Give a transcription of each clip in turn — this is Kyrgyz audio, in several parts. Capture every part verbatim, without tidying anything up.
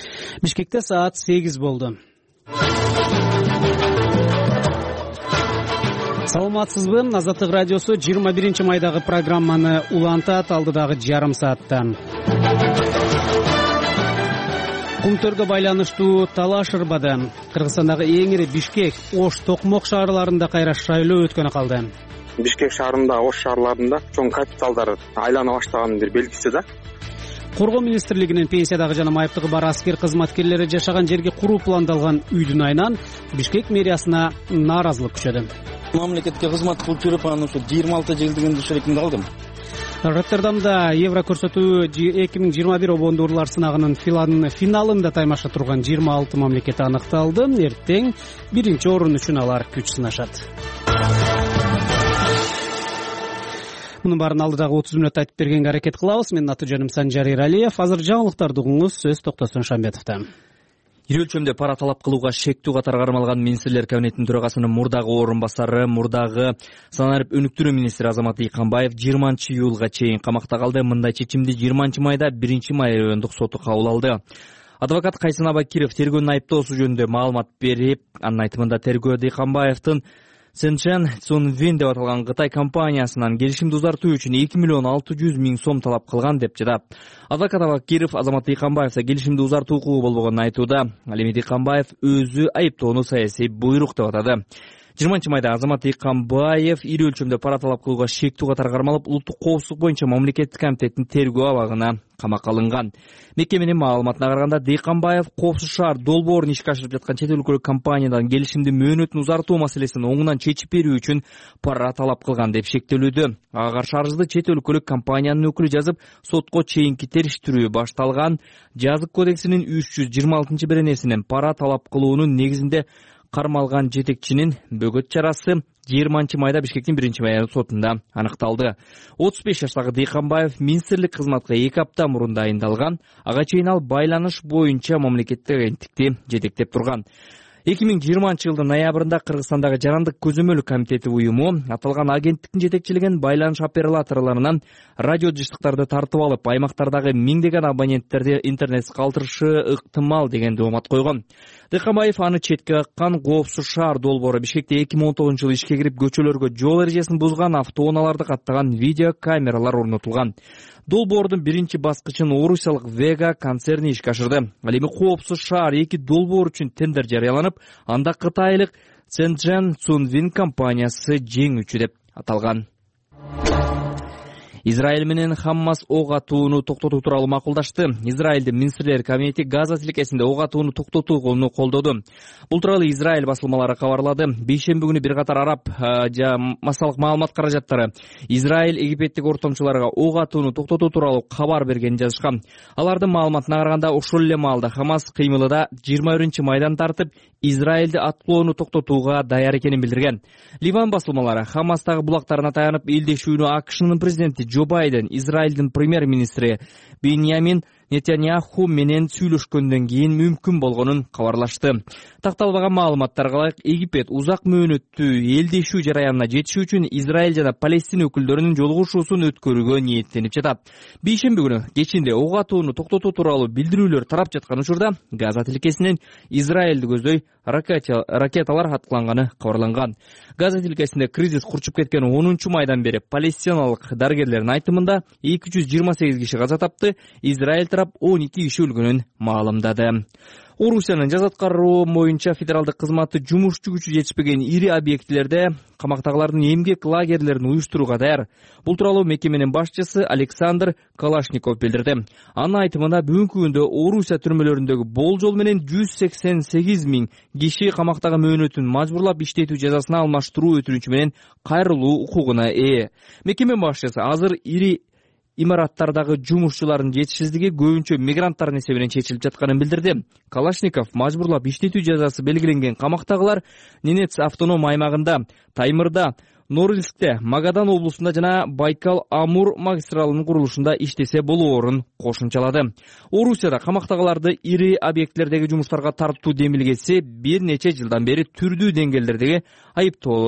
Бишкекте саат сегиз болду. Саламатсызбы? Азаттык радиосу жыйырма биринчи майдагы программаны улантат алдыдагы жарым саатта. Кумтөргө байланыштуу талаш ырбады. Кыргызстандагы эң ири Бишкек, Ош, Токмок шаарларында кайра шайлоо өткөнү калды. Бишкек шаарында, Ош шаарларында чоң капиталдар айлана баштаганын бир белгиси да. Коргоо министрлигинин пенсиядагы жана майыптыгы бар аскер кызматкерлери жашаган жерге куруу пландалган үйдүн айынан Бишкек мэриясына нааразылык күчөдү. Мамлекетке кызмат кылып жүрүп, анан ушу жыйырма алты жылдыгын душерекинде алдым. Роттердамда Евро көрсөтүү эки миң жыйырма бир обондуурлар сынагынын финалында таймаша турган жыйырма алты мамлекет аныкталды. Эртең биринчи орун үчүн алар күч сынашат. Мунун баарын алдыдагы отуз мүнөттө айтып бергенге аракет кылабыз. Менин аты жөнүм Санжар Иралиев. Азыр жаңылыктарды угуңуз, сөз Токтосун Шамбетовдон. Ири өлчөмдө пара талап кылууга шектүү катары кармалган министрлер кабинетинин төрагасынын мурдагы орун басары, мурдагы санарип өнүктүрүү министри Азамат Ийканбаев жыйырманчы июлга чейин камакта калды. Мындай чечимди жыйырманчы майда биринчи май райондук соту кабыл алды. Адвокат Кайсын Абакиров тергөөнүн айыптоосу жөнүндө маалымат берип, анын айтымында тергөөдө Ийканбаевдин Сенчен Цунвин деп аталган Кытай компаниясынан келишимди узартуу үчүн эки миллион алты жүз миң сом талап кылган деп жатат. Адвокат Абакиров Азамат Ийканбаевда келишимди узартуу укугу болбогонун айтууда. Ал эми Ийканбаев өзү айыптоону саясий буйрук деп атады. жыйырманчы майда Азамат Ийканбаев ири өлчөмдө пара талап кылууга шектүү катары кармалып, улуттук коопсуздук боюнча мамлекеттик комитеттин тергөө абагына камакка алынган. Мекеменин маалыматына караганда, Ийканбаев Коопсуз шаар долбоорун ишке ашырып жаткан чет өлкөлүк компаниядан келишимди мөөнөтүн узартуу маселесин оңунан чечип берүү үчүн пара талап кылган деп шектелүүдө. Ага каршы арызды чет өлкөлүк компаниянын өкүлү жазып, сотко чейинки териштирүү башталган. Жазык кодексинин үч жүз жыйырма алтынчы беренесинен пара талап кылуунун негизинде кармалган жетекчинин бөгөт чарасы жыйырманчы майда Бишкектин биринчи майда сотунда аныкталды. отуз беш жаштагы Ийканбаев министрлик кызматка эки апта мурун дайындалган. Ага чейин ал байланыш боюнча мамлекеттик агенттикти жетектеп турган. эки миң жыйырманчы жылдын ноябрында Кыргызстандагы Жарандык көзөмөлүк комитети уюму аталган агенттиктин жетекчилеген байланыш операторлорунан радио жыштыктарды тартып алып, аймактардагы миңдеген абоненттерди интернетсиз калтырышы ыктымал деген доомат койгон. Ийканбаев аны четке каккан. Коопсуз шаар долбоору Бишкекте эки миң он тогузунчу жылы ишке кирип, көчөлөргө жол эрежесин бузган автоунааларды каттаган видео камералар орнотулган. Долбоордун биринчи баскычын орусиялык Вега концерни ишке ашырды. Ал эми Коопсуз шаар эки долбоор үчүн тендер жарыяланып, анда кытайлык Ценчен Цунвин компаниясы жеңүүчү деп аталган. Израиль менен Хаммас ок атууну токтотуу тууралуу макулдашты. Израилдин министрлер кабинети Газа тилкесинде ок атууну токтотууну колдоду. Бул тууралуу Израиль басылмалары кабарлады. Бейшемби күнү бир катар араб жана массалык маалымат каражаттары Израиль египеттик ортомчуларга ок атууну токтотуу тууралуу кабар бергенин жазышкан. Алардын маалыматына караганда, ошол эле маалда Хамас кыймылы да жыйырма биринчи майдан тартып Израилди аткылоону токтотууга даяр экенин билдирген. Ливан басылмалары Хамастагы булактарына таянып, элдешүүнү АКШнын президенти Джо Байден, Израилдин премьер-министри Беньямин Нетаньяху менен сүйлөшкөндөн кийин мүмкүн болгонун кабарлашты. Такталбаган маалыматтарга ылайык, Египет узак мөөнөттүү элдешүү жараянына жетишүү үчүн Израиль жана Палестина өкүлдөрүнүн жолугушуусун өткөрүүгө ниеттенип жатат. Бейшемби күнү кечинде ок атууну токтотуу тууралуу билдирүүлөр тарап жаткан учурда Газа тилкесинен Израилди көздөй ракеталар аткыланганы кабарланган. Газа тилкесинде кризис курчуп кеткен онунчу майдан бери палестиналык дарыгерлердин айтымында эки жүз жыйырма сегиз киши каза тапты, Израиль тарап он эки киши өлгөнүн маалымдады. Орусиянын жаза аткаруу боюнча федералдык кызматы жумушчу күчү жетишпеген ири объектилерде камактагылардын эмгек лагерлерин уюштурууга даяр. Бул тууралуу мекеменин башчысы Александр Калашников билдирди. Анын айтымында, бүгүнкү күндө Орусия түрмөлөрүндөгү болжол менен жүз сексен сегиз миң киши камактагы мөөнөтүн мажбурлап иштетүү жазасына алмаштыруу өтүнүчү менен кайрылуу укугуна ээ. Мекеме башчысы азыр ири имараттардагы жумушчулардын жетишсиздиги көбүнчө мигранттардын эсебинен чечилип жатканын билдирди. Калашников мажбурлап иштетүү жазасы белгиленген камактагылар Ненец автоном аймагында, Таймырда, Норильскте, Магадан облусунда жана Байкал-Амур магистралынын курулушунда иштесе болоорун кошумчалады. Орусияда камактагыларды ири объектлердеги жумуштарга тартуу демилгеси бир нече жылдан бери түрдүү деңгээлдердеги айыптоо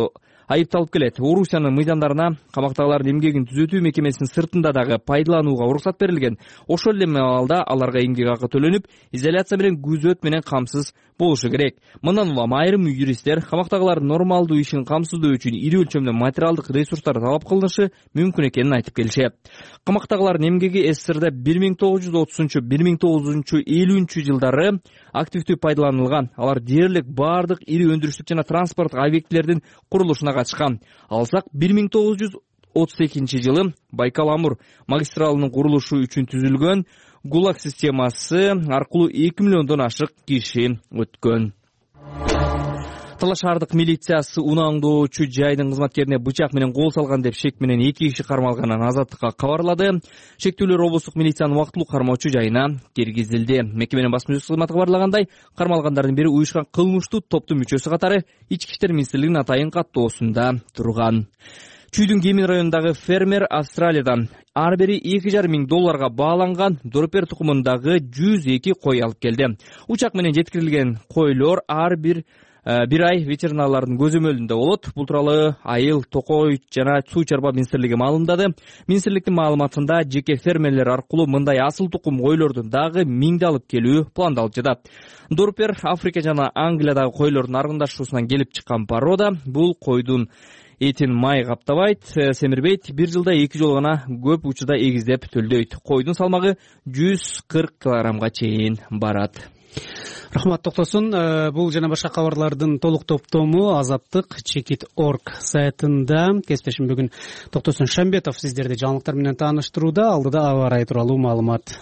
айыпталып келет. Орусиянын мыйзамдарына камактагылардын эмгегин түзөтүү мекемесинин сыртында дагы пайдаланууга уруксат берилген. Ошол эле маалда аларга эмгек акы төлөнүп, изоляция менен күзөт менен камсыз болушу керек. Мындан улам айрым юристтер камактагылардын нормалдуу ишин камсыздоо үчүн ири өлчөмдө материалдык ресурстар талап кылынышы мүмкүн экенин айтып келишет. Камактагылардын эмгеги СССРда бир миң тогуз жүз отузунчу бир миң тогуз жүз элүүнчү жылдары активдүү пайдаланылган. Алар дээрлик бардык ири өндүрүштүк жана транспорттук объектилердин курулушуна катышкан. Алсак бир миң тогуз жүз отуз экинчи жылы Байкал-Амур магистралынын курулушу үчүн түзүлгөн ГУЛАГ системасы аркылуу эки миллиондон ашык киши өткөн. Талаш шаардык милициясы унааңдоочу жайдын кызматкерине бычак менен кол салган деп шек менен эки киши кармалганын Азаттыкка кабарлады. Шектүүлөр облустук милициянын убактылуу кармоочу жайына киргизилди. Мекеменин басма сөз кызматы кабарлагандай, кармалгандардын бири уюшкан кылмыштуу топтун мүчөсү катары Ички иштер министрлигинин атайын каттоосунда турган. Чүйдүн Кемин районундагы фермер Австралиядан ар бири эки жарым миң долларга бааланган дорпер тукумундагы жүз эки кой алып келди. Учак менен жеткирилген койлор ар бир бир ай ветеринарлардын көзөмөлүндө болот. Бул тууралуу Айыл, Токой жана Суу чарба министрлиги маалымдады. Министрликтин маалыматында жеке фермерлер аркылуу мындай асыл тукум койлордун дагы миңди алып келүү пландалып жатат. Дорпер Африка жана Англиядагы койлордун аргындашуусунан келип чыккан порода. Бул койдун этин май каптабайт, семирбейт, бир жылда эки жолу гана көп учурда эгиздеп төлдөйт. Койдун салмагы жүз кырк килограммга чейин барат. Рахмат, токтосун. Бул жана башка кабарлардын толук топтому Азаттык чекит точка орг сайтында. Кесиптешим бүгүн Токтосун Шамбетов сиздерди жаңылыктар менен тааныштырууда. Алдыда аба ырайы тууралуу маалымат.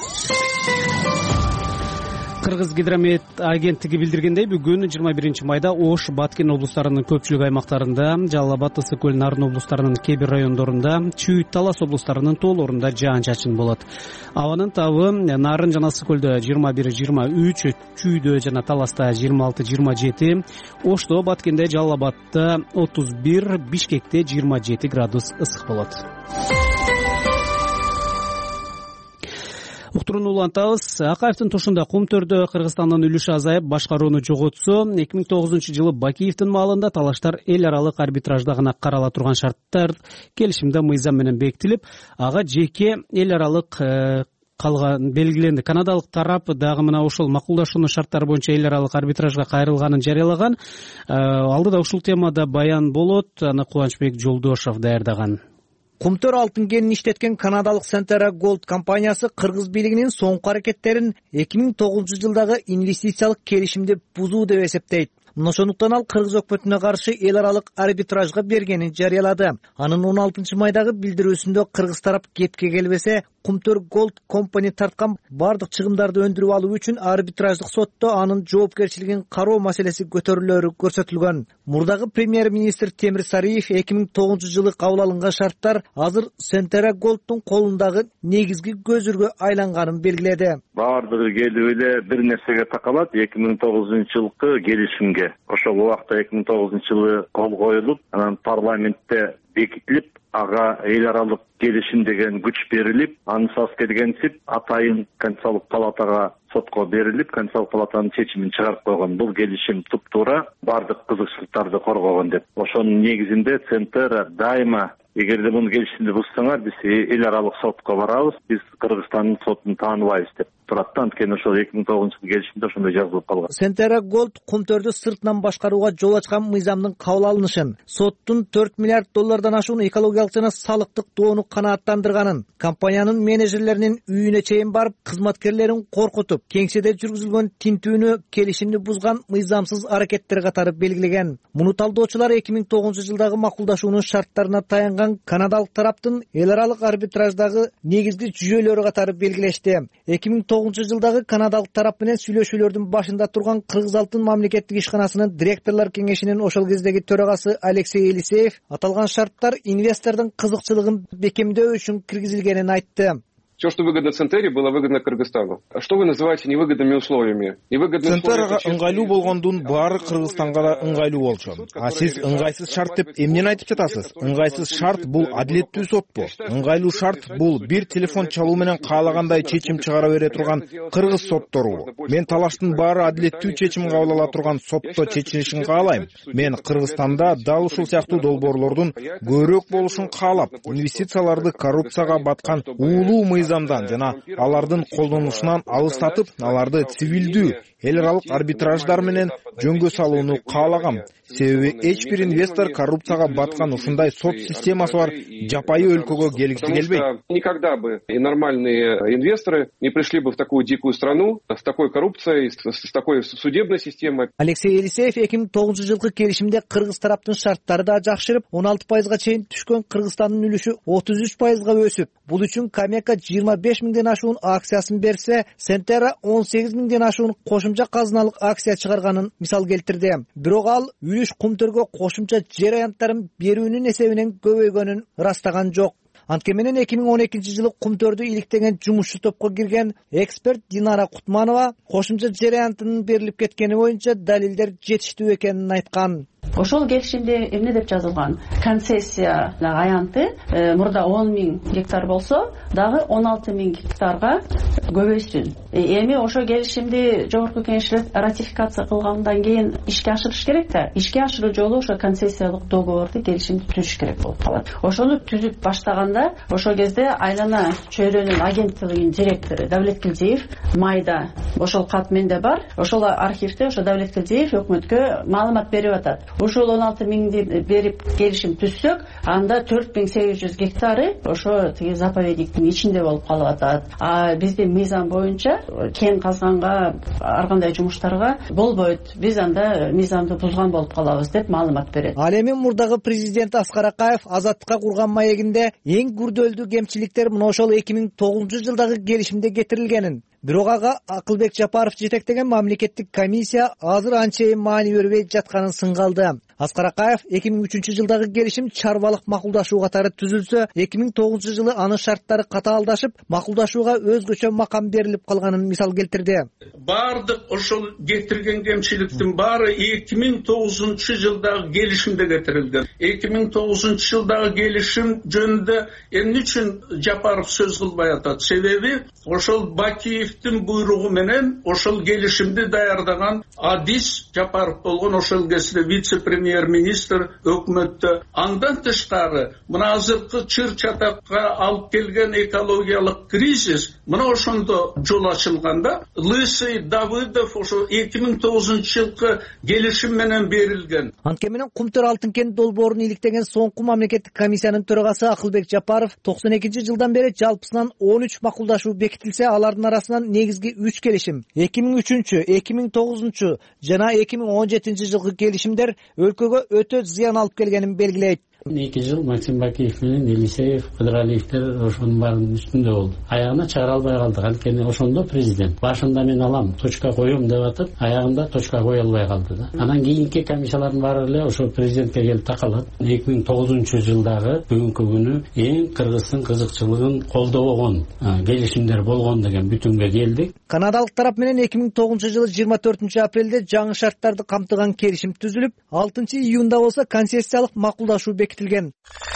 Кыргыз гидромет агенттиги билдиргендей, бүгүн жыйырма биринчи майда Ош, Баткен облустарынын көпчүлүк аймактарында, Жалал Абад, Ысык көл, Нарын облустарынын кээ бир райондорунда, Чүй, Талас облустарынын тоолорунда жаан-чачын болот. Абанын табы Нарын жана Ысык көлдө жыйырма бир жыйырма үч, Чүйдө жана Таласта жыйырма алты жыйырма жети, Ошто, Баткенде, Жалал Абадта отуз бир, Бишкекте жыйырма жети градус ысык болот. Уктурууну улантабыз. Акаевдин тушунда Кумтөрдө Кыргызстандын үлүшү азайып, башкарууну жоготсо, эки миң тогузунчу жылы Бакиевдин маалында талаштар эл аралык арбитражда гана карала турган шарттар келишимде мыйзам менен бекитилип, ага жеке эл аралык калган белгиленди. Канадалык тарап дагы мына ошол макулдашуунун шарттары боюнча эл аралык арбитражга кайрылганын жарыялаган. Алдыда ушул темада баян болот. Аны Кубанычбек Жолдошов даярдаган. Кумтөр алтын кенин иштеткен канадалык Centera Gold компаниясы кыргыз бийлигинин соңку аракеттерин эки миң тогузунчу жылдагы инвестициялык келишимди бузуу деп эсептейт. Ошондуктан ал кыргыз өкмөтүнө каршы эл аралык арбитражга бергенин жарыялады. Анын он алтынчы майдагы билдирүүсүндө кыргыз тарап кепке келбесе, Кумтөр Gold Company тарткан бардык чыгымдарды өндүрүп алуу үчүн арбитраждык сотто анын жоопкерчилигин кароо маселеси көтөрүлөрү көрсөтүлгөн. Мурдагы премьер-министр Темир Сариев эки миң тогузунчу жылы кабыл алынган шарттар азыр Centera Gold'тун колундагы негизги көзүргө айланганын белгиледи. Баардыгы келип эле бир нерсеге такалат, эки миң тогузунчу жылкы келишимге. Ошол убакта эки миң тогузунчу жылы кол коюлуп, анан парламентте бекитилип, ага эл аралык келишим деген күч берилип, ансыз келгенсип атайын Конституциялык палатага сотко берилип, Конституциялык палатанын чечимин чыгарып койгон. Бул келишим туп-туура бардык кызыкчылыктарды коргогон деп. Ошонун негизинде Centera дайыма эгерде муну келишимди бузсаңар, биз эл аралык сотко барабыз, биз Кыргызстандын сотун тааныбайбыз деп турат. Анткени ошол эки миң тогузунчу жылы келишимде ошондой жазылып калган. Centera Gold Кумтөрдү сыртынан башкарууга жол ачкан мыйзамдын кабыл алынышын, соттун төрт миллиард доллардан ашуун экологиялык жана салыктык доону канааттандырганын, компаниянын менеджерлеринин үйүнө чейин барып, кызматкерлерин коркутуп, кеңседе жүргүзүлгөн тинтүүнү келишимди бузган мыйзамсыз аракеттер катары белгилеген. Муну талдоочулар эки миң тогузунчу жылдагы макулдашуунун шарттарына таянган канадалык тараптын эл аралык арбитраждагы негизги жүйөлөрү катары белгилешти. эки миң тогузунчу жылдагы канадалык тарап менен сүйлөшүүлөрдүн башында турган Кыргыз алтын мамлекеттик ишканасынын директорлор кеңешинин ошол кездеги төрагасы Алексей Елисеев аталган шарттар инвестордун кызыкчылыгын бекемдөө үчүн киргизилгенин айтты. Все, что выгодно Центере, было выгодно Кыргызстану. А что вы называете невыгодными условиями? Невыгодные Центерга ыңгайлуу болгондун баары Кыргызстанга да ыңгайлуу болчу. А сиз ыңгайсыз шарт деп эмнени айтып жатасыз? Ыңгайсыз шарт бул адилеттүү сотпу? Ыңгайлуу шарт бул бир телефон чалуу менен каалагандай чечим чыгара бере турган кыргыз соттору. Мен талаштын баары адилеттүү чечим кабыл ала турган сотто чечилишин каалайм. Мен Кыргызстанда дал ушул сыяктуу долбоорлордун көбүрөөк болушун каалап, инвестицияларды коррупцияга баткан уулуу мыйзамдан жана алардын колдонушунан алыстатып, аларды цивилдүү эл аралык арбитраждар менен жөнгө салууну каалагам. Себеби эч бир инвестор коррупцияга баткан ушундай сот системасы бар жапайы өлкөгө келгиси келбейт. Никогда бы и нормальные инвесторы не пришли бы в такую дикую страну с такой коррупцией, с такой судебной системой. Алексей Елисеев эки миң тогузунчу жылкы келишимде кыргыз тараптын шарттары да жакшырып, он алты пайызга чейин түшкөн Кыргызстандын үлүшү отуз үч пайызга өсүп, бул үчүн Камека жыйырма беш миңден ашуун акциясын берсе, Сентера он сегиз миңден ашуун кошумча казыналык акция чыгарганын мисал келтирди. Бирок ал үлүш кумтөргө кошумча жер аянттарын берүүнүн эсебинен көбөйгөнүн ырастаган жок. Анткени менен эки миң он экинчи жылы кумтөрдү иликтеген жумушчу топко кирген эксперт Динара Кутманова кошумча жер аянтынын берилип кеткени боюнча далилдер жетиштүү экенин айткан. Ошол келишимде эмне деп жазылган? Концессия аянты мурда он миң гектар болсо, дагы он алты миң гектарга көбөйсүн. Эми ошо келишимди жогорку кеңеш ратификация кылгандан кийин ишке ашырыш керек да. Ишке ашыруу жолу ошо концессиялык договорду, келишимди түзүш керек болуп калат. Ошону түзүп баштаганда, ошол кезде Айлана чөйрөнүн агенттигинин директору Давлет Килдиев майда ошол кат менде бар. Ошол архивде ошо Давлет Килдиев өкмөткө маалымат берип атат. Ошол он алты миңди берип келишим түзсөк, анда төрт миң сегиз жүз гектары ошо тиги заповедниктин ичинде болуп калып атат. А биздин мыйзам боюнча кен казганга, ар кандай жумуштарга болбойт. Биз анда мыйзамды бузган болуп калабыз деп маалымат берет. Ал эми мурдагы президент Аскар Акаев Азаттыкка курган маегинде эң күрдөлдүү кемчиликтер мына ошол эки миң тогузунчу жылдагы келишимде кетирилгенин, бирок ага Акылбек Жапаров жетектеген мамлекеттик комиссия азыр анчейин маани бербей жатканын сынгалды. Аскар Акаев эки миң үчүнчү жылдагы келишим чарбалык макулдашуу катары түзүлсө, эки миң тогузунчу жылы анын шарттары катаалдашып, макулдашууга өзгөчө макам берилип калганын мисал келтирди. Бардык ошол кетирген кемчиликтин баары эки миң тогузунчу жылдагы келишимде кетирилген. эки миң тогузунчу жылдагы келишим жөнүндө эмне үчүн Жапаров сөз кылбай атат? Себеби ошол Бакиевдин буйругу менен ошол келишимди даярдаган Адис Жапаров болгон, ошол кезде вице-премьер-министр өкмөттө. Андан тышкары мына азыркы чыр чатакка алып келген экологиялык кризис мына ошондо жол ачылганда Лысый, Давыдов ошо эки миң тогузунчу жылкы келишим менен берилген. Анткени менен Кумтөр алтын кен долбоорун иликтеген соңку мамлекеттик комиссиянын төрагасы Акылбек Жапаров токсон экинчи жылдан бери жалпысынан он үч макулдашуу бекитилсе, алардын арасынан негизги үч келишим эки миң үчүнчү, эки миң тогузунчу жана эки миң он жетинчи жылкы келишимдер өлкөгө өтө зыян алып келгенин белгилейт. эки жыл Максим Бакиев менен Елисеев, Кыдыралиевтер ошонун баарынын үстүндө болду. Аягына чыгара албай калдык. Анткени ошондо президент башында мен алам, точка коем деп атып, аягында точка кое албай калды да. Анан кийинки комиссиялардын баары эле ошо президентке келип такалат. эки миң тогузунчу жылдагы бүгүнкү күнү эң Кыргыздын кызыкчылыгын колдобогон келишимдер болгон деген бүтүнгө келдик. Канадалык тарап менен эки миң тогузунчу жылы жыйырма төртүнчү апрелде жаңы шарттарды камтыган келишим түзүлүп, алтынчы июнда болсо концессиялык макулдашуу бекитилген.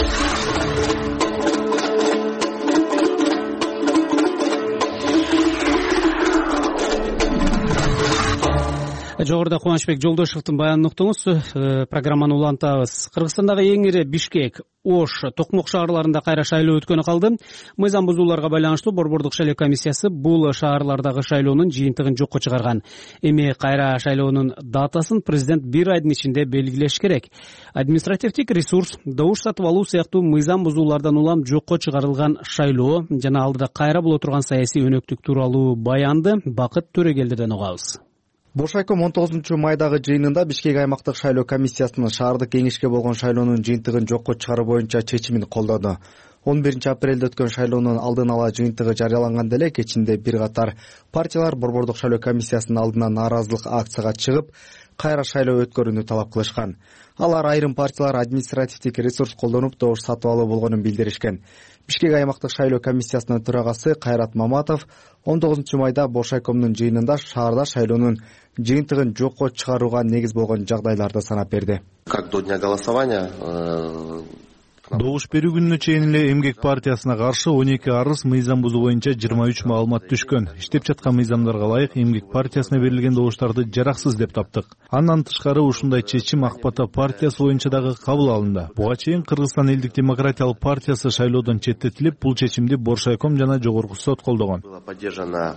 Жогоруда Кубанычбек Жолдошевдун баянын уктуңуз. Программаны улантабыз. Кыргызстандагы эң ири Бишкек, Ош, Токмок шаарларында кайра шайлоо өткөнү калды. Мыйзам бузууларга байланыштуу Борбордук шайлоо комиссиясы бул шаарлардагы шайлоонун жыйынтыгын жокко чыгарган. Эми кайра шайлоонун датасын президент бир айдын ичинде белгилеш керек. Административдик ресурс, добуш сатып алуу сыяктуу мыйзам бузуулардан улам жокко чыгарылган шайлоо жана алдыда кайра боло турган саясий өнөктүк тууралуу баянды Бакыт Төрөгелдиден угабыз. Бошайком он тогузунчу майдагы жыйынында Бишкек аймактык шайлоо комиссиясынын шаардык кеңешке болгон шайлоонун жыйынтыгын жокко чыгаруу боюнча чечимин колдоду. он биринчи апрелде өткөн шайлоонун алдын ала жыйынтыгы жарыяланганда эле кечинде бир катар партиялар Борбордук шайлоо комиссиясынын алдына нааразылык акцияга чыгып, кайра шайлоо өткөрүүнү талап кылышкан. Алар айрым партиялар административдик ресурс колдонуп добуш сатып алуу болгонун билдиришкен. Бишкек аймактык шайлоо комиссиясынын төрагасы Кайрат Маматов он тогузунчу майда Боршайкомдун жыйынында шаарда шайлоонун жыйынтыгын жокко чыгарууга негиз болгон жагдайларды санап берди. Как до дня голосования добуш берүү күнүнө чейин эле Эмгек партиясына каршы он эки арыз мыйзам бузуу боюнча жыйырма үч маалымат түшкөн. Иштеп жаткан мыйзамдарга ылайык Эмгек партиясына берилген добуштарды жараксыз деп таптык. Андан тышкары ушундай чечим Ак Бата партиясы боюнча дагы кабыл алынды. Буга чейин Кыргызстан элдик демократиялык партиясы шайлоодон четтетилип, бул чечимди Боршайком жана Жогорку сот колдогон. Была поддержана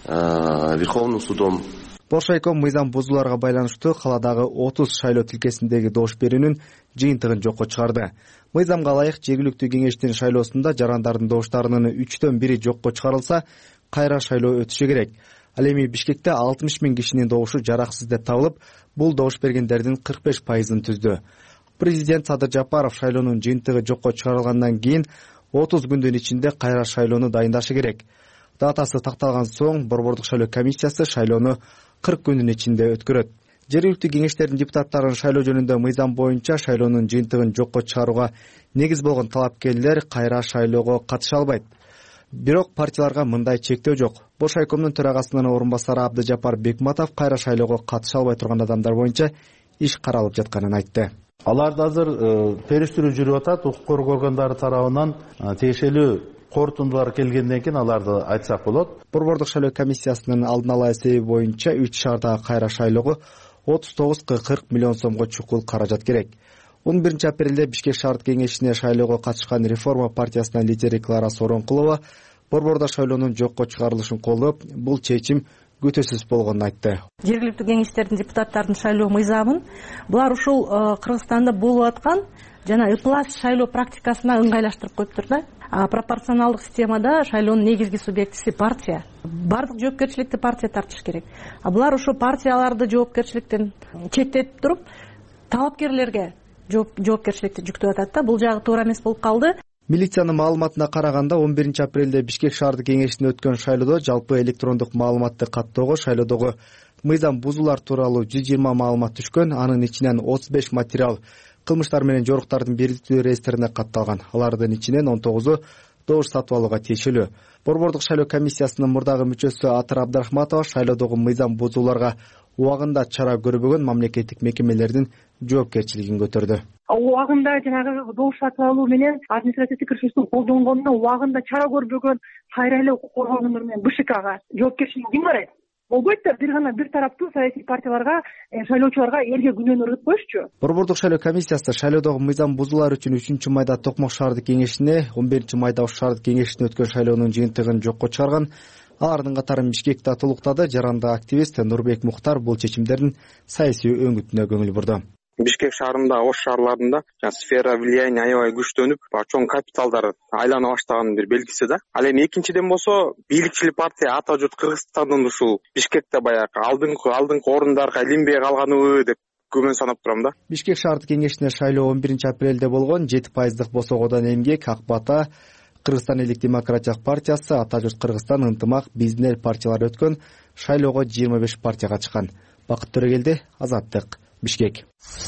Верховным судом. Боршайком мыйзам бузууларга байланыштуу каладагы отуз шайлоо тилкесиндеги добуш берүүнүн жыйынтыгын жокко чыгарды. Мыйзамга ылайык жергиликтүү кеңештин шайлоосунда жарандардын добуштарынын үчтөн бири жокко чыгарылса, кайра шайлоо өтүшү керек. Ал эми Бишкекте алтымыш миң кишинин добушу жараксыз деп табылып, бул добуш бергендердин кырк беш пайызын түздү. Президент Садыр Жапаров шайлоонун жыйынтыгы жокко чыгарылгандан кийин отуз күндүн ичинде кайра шайлоону дайындашы керек. Датасы такталган соң Борбордук шайлоо комиссиясы шайлоону кырк күндүн ичинде өткөрөт. Жергиликтүү кеңештердин депутаттарын шайлоо жөнүндө мыйзам боюнча шайлоонун жыйынтыгын жокко чыгарууга негиз болгон талапкерлер кайра шайлоого катыша албайт. Бирок партияларга мындай чектөө жок. Боршайкомдун төрагасынын орун басары Абдыжапар Бекматов кайра шайлоого катыша албай турган адамдар боюнча иш каралып жатканын айтты. Аларды азыр териштирүү жүрүп атат, укук коргоо органдары тарабынан тиешелүү корутундулар келгенден кийин аларды айтсак болот. Борбордук шайлоо комиссиясынын алдын ала эсеби боюнча үч шаардагы кайра шайлоого отуз тогуз кырк миллион сомго чукул каражат керек. он биринчи апрелде Бишкек шаардык кеңешине шайлоого катышкан Реформа партиясынын лидери Клара Соронкулова борбордо шайлоонун жокко чыгарылышын колдоп, бул чечим күтүүсүз болгонун айтты. Жергиликтүү кеңештердин депутаттардын шайлоо мыйзамын булар ушул Кыргызстанда болуп аткан жана ыплас шайлоо практикасына ыңгайлаштырып коюптур да. Пропорционалдык системада шайлоонун негизги субъектиси партия. Бардык жоопкерчиликти партия тартыш керек. А булар ошо партияларды жоопкерчиликтен четтетип туруп, талапкерлерге жоопкерчиликти жүктөп атат да. Бул жагы туура эмес болуп калды. Милициянын маалыматына караганда он биринчи апрелде Бишкек шаардык кеңешинде өткөн шайлоодо жалпы электрондук маалыматты каттоого шайлоодогу мыйзам бузуулар тууралуу жүз жыйырма маалымат түшкөн, анын ичинен отуз беш материал кылмыштар менен жоруктардын бирдиктүү реестрине катталган. Алардын ичинен он тогузу добуш сатып алууга тиешелүү. Борбордук шайлоо комиссиясынын мурдагы мүчөсү Атыр Абдрахматова шайлоодогу мыйзам бузууларга убагында чара көрбөгөн мамлекеттик мекемелердин жоопкерчилигин көтөрдү. Убагында жанагы добуш сатып алуу менен административдик ресурстун колдонгонуна убагында чара көрбөгөн кайра эле укук коргоо органдары менен Б Ш Кга жоопкерчилик ким карайт? Болбойт да, бир гана бир тараптуу саясий партияларга, шайлоочуларга элге күнөөнү ыргытып коюшчу. Борбордук шайлоо комиссиясы шайлоодогу мыйзам бузуулар үчүн үчүнчү майда Токмок шаардык кеңешине, он биринчи майда Ош шаардык кеңешине өткөн шайлоонун жыйынтыгын жокко чыгарган. Алардын катарын Бишкекте толуктады. Жаранды активист Нурбек Мухтар бул чечимдердин саясий өңүтүнө көңүл бурду. Бишкек шаарында, Ош шаарларында сфера влияния аябай күчтөнүп, чоң капиталдар айлана баштаганын бир белгиси да. Ал эми экинчиден болсо, бийликчил партия ата журт Кыргызстандын ушул Бишкекте баягы алдыңкы алдыңкы орундарга илинбей калганыбы деп күмөн санап турам да. Бишкек шаардык кеңешине шайлоо он биринчи апрелде болгон. жети пайыздык босогодон Эмгек, Ак Бата, Кыргызстан элдик демократиялык партиясы, Ата журт Кыргызстан, Ынтымак, Биздин эл партиялары өткөн шайлоого жыйырма беш партия катышкан. Бакыт Төрөгелди, Азаттык, Бишкек.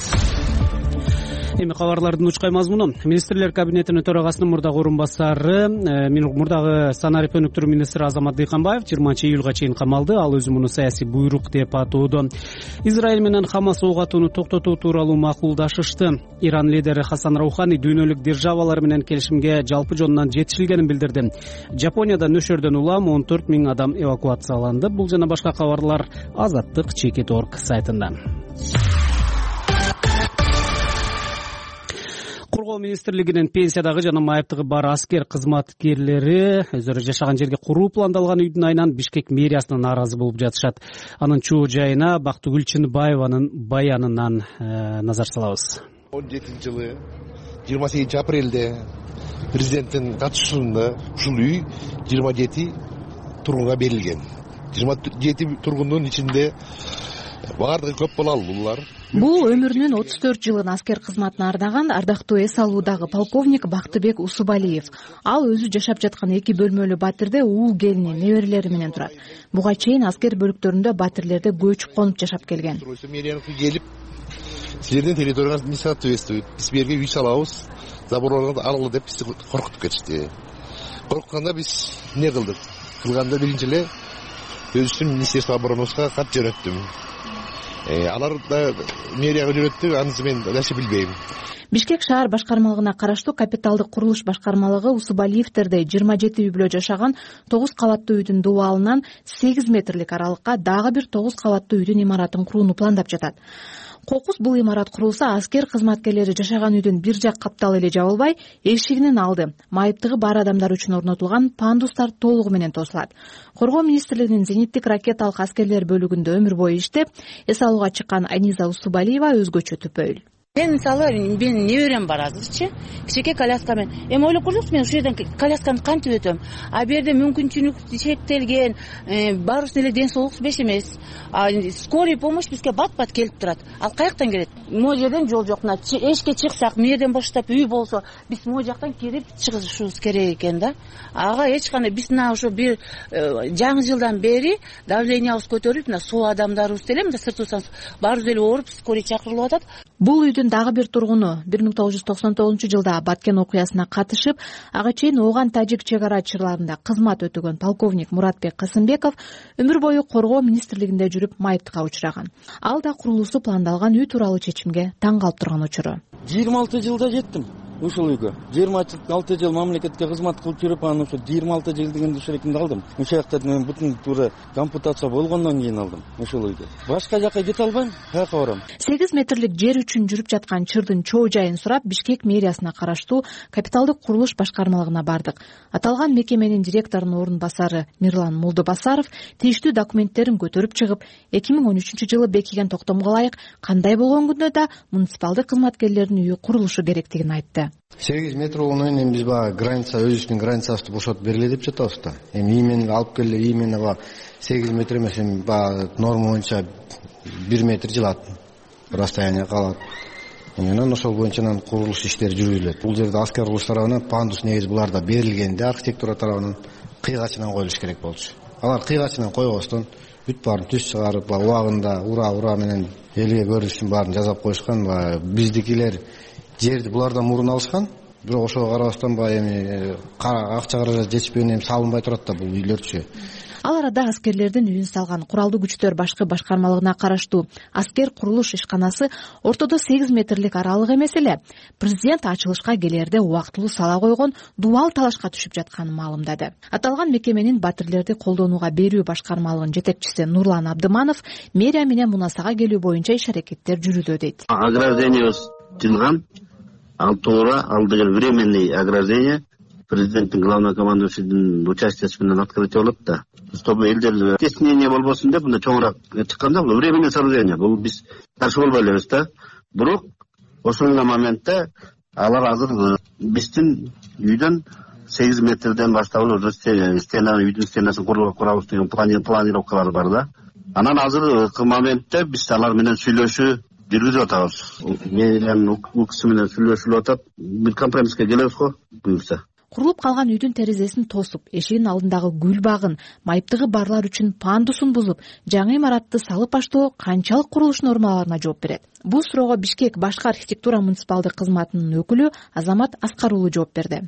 Эми кабарлардын учкай мазмуну. Министрлер кабинетинин төрагасынын мурдагы орун басары, мурдагы санарип өнүктүрүү министри Азамат Дыйканбаев жыйырманчы июлга чейин камалды. Ал өзү муну саясий буйрук деп атоодо. Израиль менен Хамас ок атууну токтотуу тууралуу макулдашышты. Иран лидери Хасан Раухани дүйнөлүк державалар менен келишимге жалпы жонунан жетишилгенин билдирди. Жапонияда нөшөрдөн улам он төрт миң адам эвакуацияланды. Бул жана башка кабарлар Азаттык чекит точка орг сайтында. Коргоо министрлигинин пенсиядагы жана майыптыгы бар аскер кызматкерлери өздөрү жашаган жерге куруу пландалган үйдүн айынан Бишкек мэриясына нааразы болуп жатышат. Анын чоо жайына Бактыгүл Чынбаеванын баянынан назар салабыз. он жетинчи жылы жыйырма сегизинчи апрелде президенттин катышуусунда ушул үй жыйырма жети тургунга берилген. жыйырма жети тургундун ичинде баардыгы көп бололу булар. Бул өмүрүнүн отуз төрт жылын аскер кызматына арнаган ардактуу эс алуудагы полковник Бактыбек Усубалиев. Ал өзү жашап жаткан эки бөлмөлүү батирде уул келини, неберелери менен турат. Буга чейин аскер бөлүктөрүндө батирлерде көчүп конуп жашап келген. Келип, силердин территорияңыз не соответствует. Биз берге үй салабыз, заборлорго арылы деп бизди коркутуп кетишти. Коркутканда биз эмне кылдык? Кылганда биринчи эле өзүм министерство обороноска кат жөнөттүм. Алар да мэрияга жөнөттү, анысы мен даче билбейм. Бишкек шаар башкармалыгына караштуу капиталдык курулуш башкармалыгы Усубалиевтерде жыйырма жети үй бүлө жашаган тогуз кабаттуу үйдүн дубалынан сегиз метрлик аралыкка дагы бир тогуз кабаттуу үйдүн имаратын курууну пландап жатат. Кокус бул имарат курулса, аскер кызматкерлери жашаган үйдүн бир жак капталы эле жабылбай, эшигинин алды, майыптыгы бар адамдар үчүн орнотулган пандустар толугу менен тосулат. Коргоо министрлигинин зениттик ракеталык аскерлер бөлүгүндө өмүр бою иштеп, эс алууга чыккан Аниза Усубалиева өзгөчө түпөйүл. Мен мисалы менин неберем бар азырчы, кичике коляска менен. Эми ойлоп көрсөңүз, мен ушул жерден колясканы кантип өтөм? А бу жерде мүмкүнчүлүк чектелген, баарыбыздын эле ден соолук беш эмес. Скорый помощь бизге бат-бат келип турат. Ал каяктан келет? Могу жерден жол жок. Мына эшикке чыксак, му жерден баштап үй болсо, биз могу жактан кирип чыгышыбыз керек экен да. Ага эч кандай биз мына ошо бир жаңы жылдан бери давлениябыз көтөрүлүп, мына суу адамдарыбыз деле мында сыртыбыздан баарыбыз эле ооруп, скорый чакырылып атат. Бул үйдүн дагы бир тургуну бир миң тогуз жүз токсон тогузунчу жылда Баткен окуясына катышып, ага чейин Ооган-Тажик чек ара чырларында кызмат өтөгөн полковник Муратбек Касымбеков өмүр бою коргоо министрлигинде жүрүп майыптыкка учураган. Ал да курулуусу пландалган үй тууралуу чечимге таң калып турган учуру. жыйырма алты жылда жеттим ушул үйгө. жыйырма алты жыл мамлекетке кызмат кылып жүрүп, анан ушул жыйырма алты жыл дегенде ушул жерде алдым. Ушул жакта мен бүтүн туура компутация болгондон кийин алдым ушул үйдү. Башка жака кете албайм, каяка барам. сегиз метрлик жер үчүн жүрүп жаткан чырдын чоо жайын сурап, Бишкек мэриясына караштуу капиталдык курулуш башкармалыгына бардык. Аталган мекеменин директорунун орун басары Мирлан Молдобасаров тийиштүү документтерин көтөрүп чыгып, эки миң он үчүнчү жылы бекиген токтомго ылайык кандай болгон күндө да муниципалдык кызматкерлердин үйү курулушу керектигин айтты. сегиз метр болгондон кийин эми биз баягы граница, өзүбүздүн границабызды бошотуп бергиле деп жатабыз да. Эми имени алып келе, имени баягы сегиз метр эмес, эми баягы норма боюнча бир метр жылат. Расстояние калат. Анан ошол боюнча анан курулуш иштери жүргүзүлөт. Бул жерде аскер курулуш тарабынан пандус негизи буларда берилгенде архитектура тарабынан кыйгачынан коюлуш керек болчу. Алар кыйгачынан койбостон бүт баарын түз чыгарып, убагында ура-ура менен элге көрүнүш үчүн баарын жасап коюшкан. Биздикилер жерди булардан мурун алышкан, бирок ошого карабастан баягы эми акча каражат жетишпеген эми салынбай турат да бул үйлөрчү. Ал арада аскерлердин үйүн салган куралдуу күчтөр башкы башкармалыгына караштуу аскер курулуш ишканасы ортодо сегиз метрлик аралык эмес эле, президент ачылышка келерде убактылуу сала койгон дубал талашка түшүп жатканын маалымдады. Аталган мекеменин батирлерди колдонууга берүү башкармалыгынын жетекчиси Нурлан Абдыманов мэрия менен мунасага келүү боюнча иш аракеттер жүрүүдө дейт. Ограждение тилган, ал туура, ал деген временный ограждение. Президенттин главный командующийдин участиеси менен открытие болот да. Чтобы элдер стеснение болбосун деп, мында чоңураак чыкканда, бул временный сооружение, бул биз каршы болбой элебиз да. Бирок ошол моментте алар азыр биздин үйдөн сегиз метрден баштап уже стена, үйдүн стенасын курабыз деген планировкалар бар да. Анан азыркы моментте биз алар менен сүйлөшүү жүргүзүп атабыз. Менин укугу менен сүйлөшүлүп атат. Бир компромисске келебиз го буюрса. Курулуп калган үйдүн терезесин тосуп, эшигинин алдындагы гүл багын, майыптыгы барлар үчүн пандусун бузуп, жаңы имаратты салып аштоо канчалык курулуш нормаларына жооп берет? Бул суроого Бишкек башкы архитектура муниципалдык кызматынын өкүлү Азамат Аскар уулу жооп берди.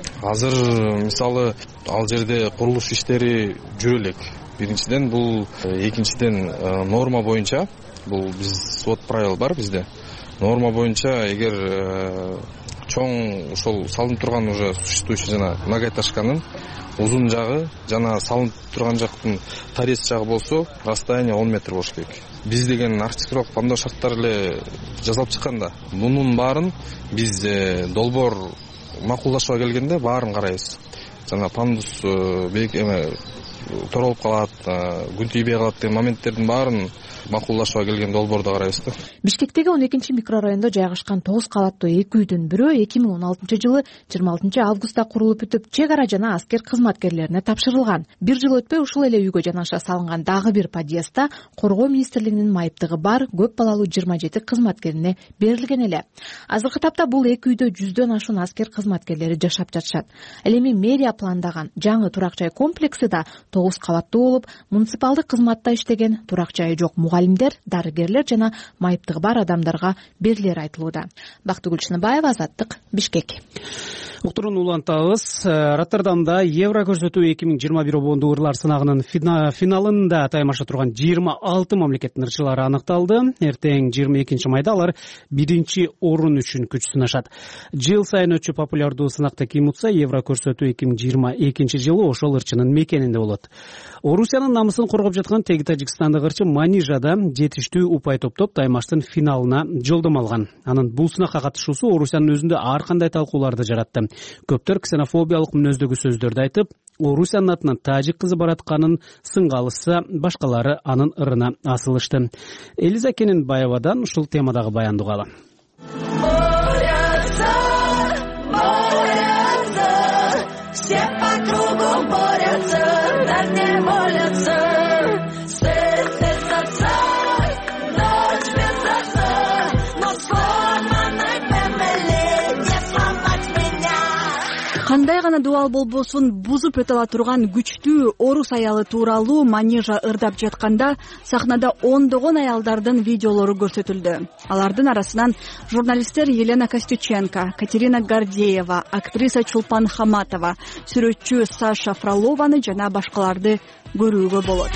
Азыр мисалы ал жерде курулуш иштери жүрө элек. Биринчиден бул, экинчиден норма боюнча, бул биз свод правил бар бизде. Норма боюнча эгер чоң ошол салынып турган уже существующий жана многоэтажканын узун жагы жана салынып турган жактын торец жагы болсо расстояние он метр болуш керек. Биз деген архитектуралык пландоо шарттары эле жасалып чыкканда, мунун баарын биз долбоор макулдашууга келгенде баарын карайбыз. Жана пандус бек эме торолуп калат, күн тийбей калат деген моменттердин баарын макулдашууга келген долбоорду карайбыз да. Бишкектеги он экинчи микрорайондо жайгашкан тогуз кабаттуу эки үйдүн бирөө эки миң он алтынчы жылы жыйырма алтынчы августта курулуп бүтүп, чек ара жана аскер кызматкерлерине тапшырылган. Бир жыл өтпөй ушул эле үйгө жанаша салынган дагы бир подъездда коргоо министрлигинин майыптыгы бар көп балалуу жыйырма жети кызматкерине берилген эле. Азыркы тапта бул эки үйдө жүздөн ашуун аскер кызматкерлери жашап жатышат. Ал эми мэрия пландаган жаңы турак жай комплекси да тогуз кабаттуу болуп, муниципалдык кызматта иштеген, турак жайы жок мугалимдер, дарыгерлер жана майыптыгы бар адамдарга берилери айтылууда. Бактыгүл Чыныбаева, Азаттык, Бишкек. Уктурууну улантабыз. Роттердамда Евро көрсөтүү эки миң жыйырма бир обондуу ырлар сынагынын финалында таймаша турган жыйырма алты мамлекеттин ырчылары аныкталды. Эртең жыйырма экинчи майда алар биринчи орун үчүн күч сынашат. Жыл сайын өтчү популярдуу сынакта ким утса, Евро көрсөтүү эки миң жыйырма экинчи жылы ошол ырчынын мекенинде болот. Орусиянын намысын коргоп жаткан теги Тажикстандык ырчы Манижада жетиштүү упай топтоп таймаштын финалына жолдомо алган. Анын бул сынакка катышуусу Орусиянын өзүндө ар кандай талкууларды жаратты. Көптөр ксенофобиялык мүнөздөгү сөздөрдү айтып, Орусиянын атынан тажик кызы баратканын сынга алышса, башкалары анын ырына асылышты. Элиза Кененбаевадан ушул темадагы баянды угалы. Кандай гана дубал болбосун бузуп өтө ала турган күчтүү орус аялы тууралуу Манижа ырдап жатканда сахнада ондогон аялдардын видеолору көрсөтүлдү. Алардын арасынан журналисттер Елена Костюченко, Катерина Гордеева, актриса Чулпан Хаматова, сүрөтчү Саша Фролованы жана башкаларды көрүүгө болот.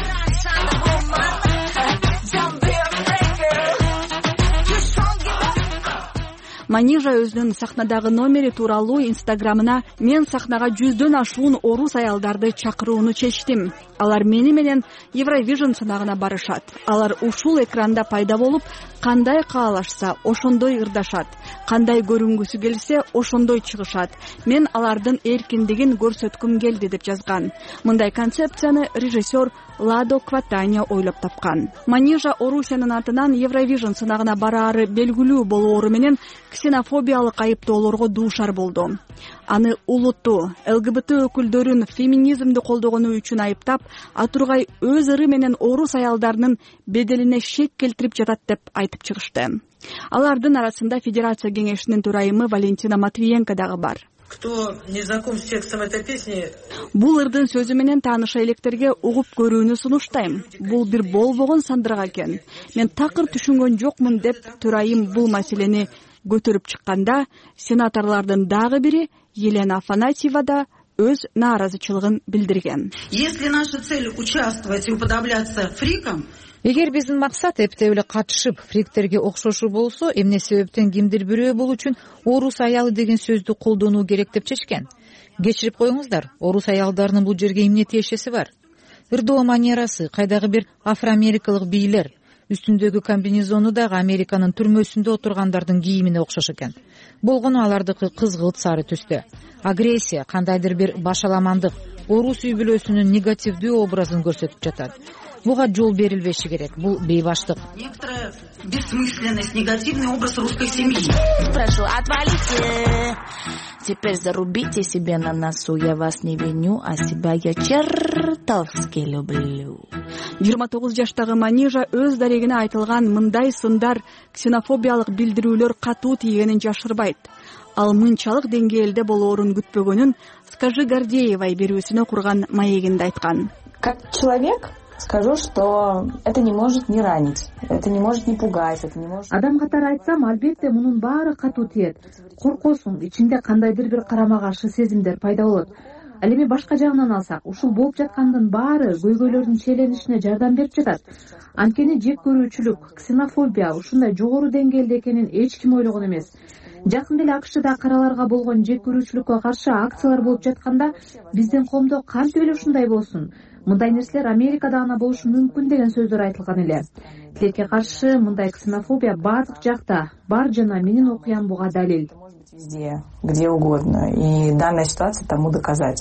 Манижа өзүнүн сахнадагы номери тууралуу инстаграмына мен сахнага жүздөн ашуун орус аялдарды чакырууну чечтим. Алар мени менен Евровижн сынагына барышат. Алар ушул экранда пайда болуп, кандай каалашса ошондой ырдашат. Кандай көрүнгүсү келсе ошондой чыгышат. Мен алардын эркиндигин көрсөткүм келди деп жазган. Мындай концепцияны режиссер Ладо Кватаня ойлоп тапкан. Манижа Орусиянын атынан Евровижн сынагына бараары белгилүү болоору менен ксенофобиялык айыптоолорго дуушар болду. Аны улуттуу ЛГБТ өкүлдөрүн феминизмди колдогону үчүн айыптап, Атургай өз ыры менен орус аялдарынын беделине шек келтирип жатат деп айтып чыгышты. Алардын арасында Федерация кеңешинин төрайымы Валентина Матвиенко дагы бар. Кто не знаком с текстом этой песни? Бул ырдын сөзү менен тааныша электерге угуп көрүүнү сунуштайм. Бул бир болбогон сандырак экен. Мен такыр түшүнгөн жокмун деп төрайым бул маселени көтөрүп чыкканда, сенаторлордун дагы бири Елена Афанасьева да өз нааразычылыгын билдирген. Если наша цель участвовать и уподобляться фрикам, эгер биздин максат эптеп эле катышып фриктерге окшошуу болсо, эмне себептен кимдир бирөө бул үчүн орус аялы деген сөздү колдонуу керек деп чечкен? Кечирип коюңуздар, орус аялдарынын бул жерге эмне тиешеси бар? Ырдоо манерасы, кайдагы бир афроамерикалык бийлер, үстүндөгү комбинезону дагы Американын түрмөсүндө отургандардын кийимине окшош экен. Болгону алардыкы кызгылт сары түстө. Агрессия, кандайдыр бир башаламандык, орус үй бүлөсүнүн негативдүү образын көрсөтүп жатат. Буга жол берилбеши керек. Бул бейбаштык. Некоторая бессмысленность, негативный образ русской семьи. Прошу, отвалите. Теперь зарубите себе на носу. Я вас не виню, а себя я чертовски люблю. жыйырма тогуз жаштагы Манижа өз дарегине айтылган мындай сындар, ксенофобиялык билдирүүлөр катуу тийгенин жашырбайт. Ал мынчалык деңгээлде болоорун күтпөгөнүн Скажи Гордеевай берүүсүнө курган маегинде айткан. Как человек скажу, что это не может не ранить, это не может не пугать, это не может... Адам катары айтсам, албетте мунун баары катуу тиет. Коркосуң, ичинде кандайдыр бир карама каршы сезимдер пайда болот. Ал эми башка жагынан алсак, ушул болуп жаткандын баары көйгөйлөрдүн чейленишине жардам берип жатат. Анткени жек көрүүчүлүк, ксенофобия ушундай жогору деңгээлде экенин эч ким ойлогон эмес. Жакында эле АКШда караларга болгон жек көрүүчүлүккө каршы акциялар болуп жатканда, биздин коомдо кантип эле ушундай болсун? Мындай нерселер Америкада гана болушу мүмкүн деген сөздөр айтылган эле. Тилекке каршы мындай ксенофобия баардык жакта бар жана менин окуям буга далил. Везде, где угодно. И данная ситуация тому доказательство.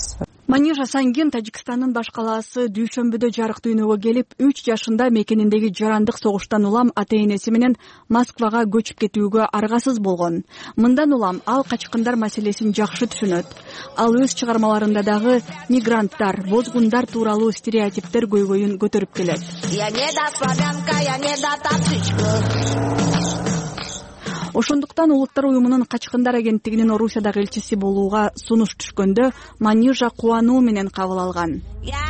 Манижа Сангин Тажикстандын баш калаасы дүйшөмбүдө жарык дүйнөгө келип, үч жашында мекениндеги жарандык согуштан улам ата-энеси менен Москвага көчүп кетүүгө аргасыз болгон. Мындан улам ал качкындар маселесин жакшы түшүнөт. Ал өз чыгармаларында дагы мигранттар, бозгундар тууралуу стереотиптер көйгөйүн көтөрүп келет. Ошондуктан Улуттар уюмунун качкындар агенттигинин Орусиядагы элчиси болууга сунуш түшкөндө Манижа кубануу менен кабыл алган.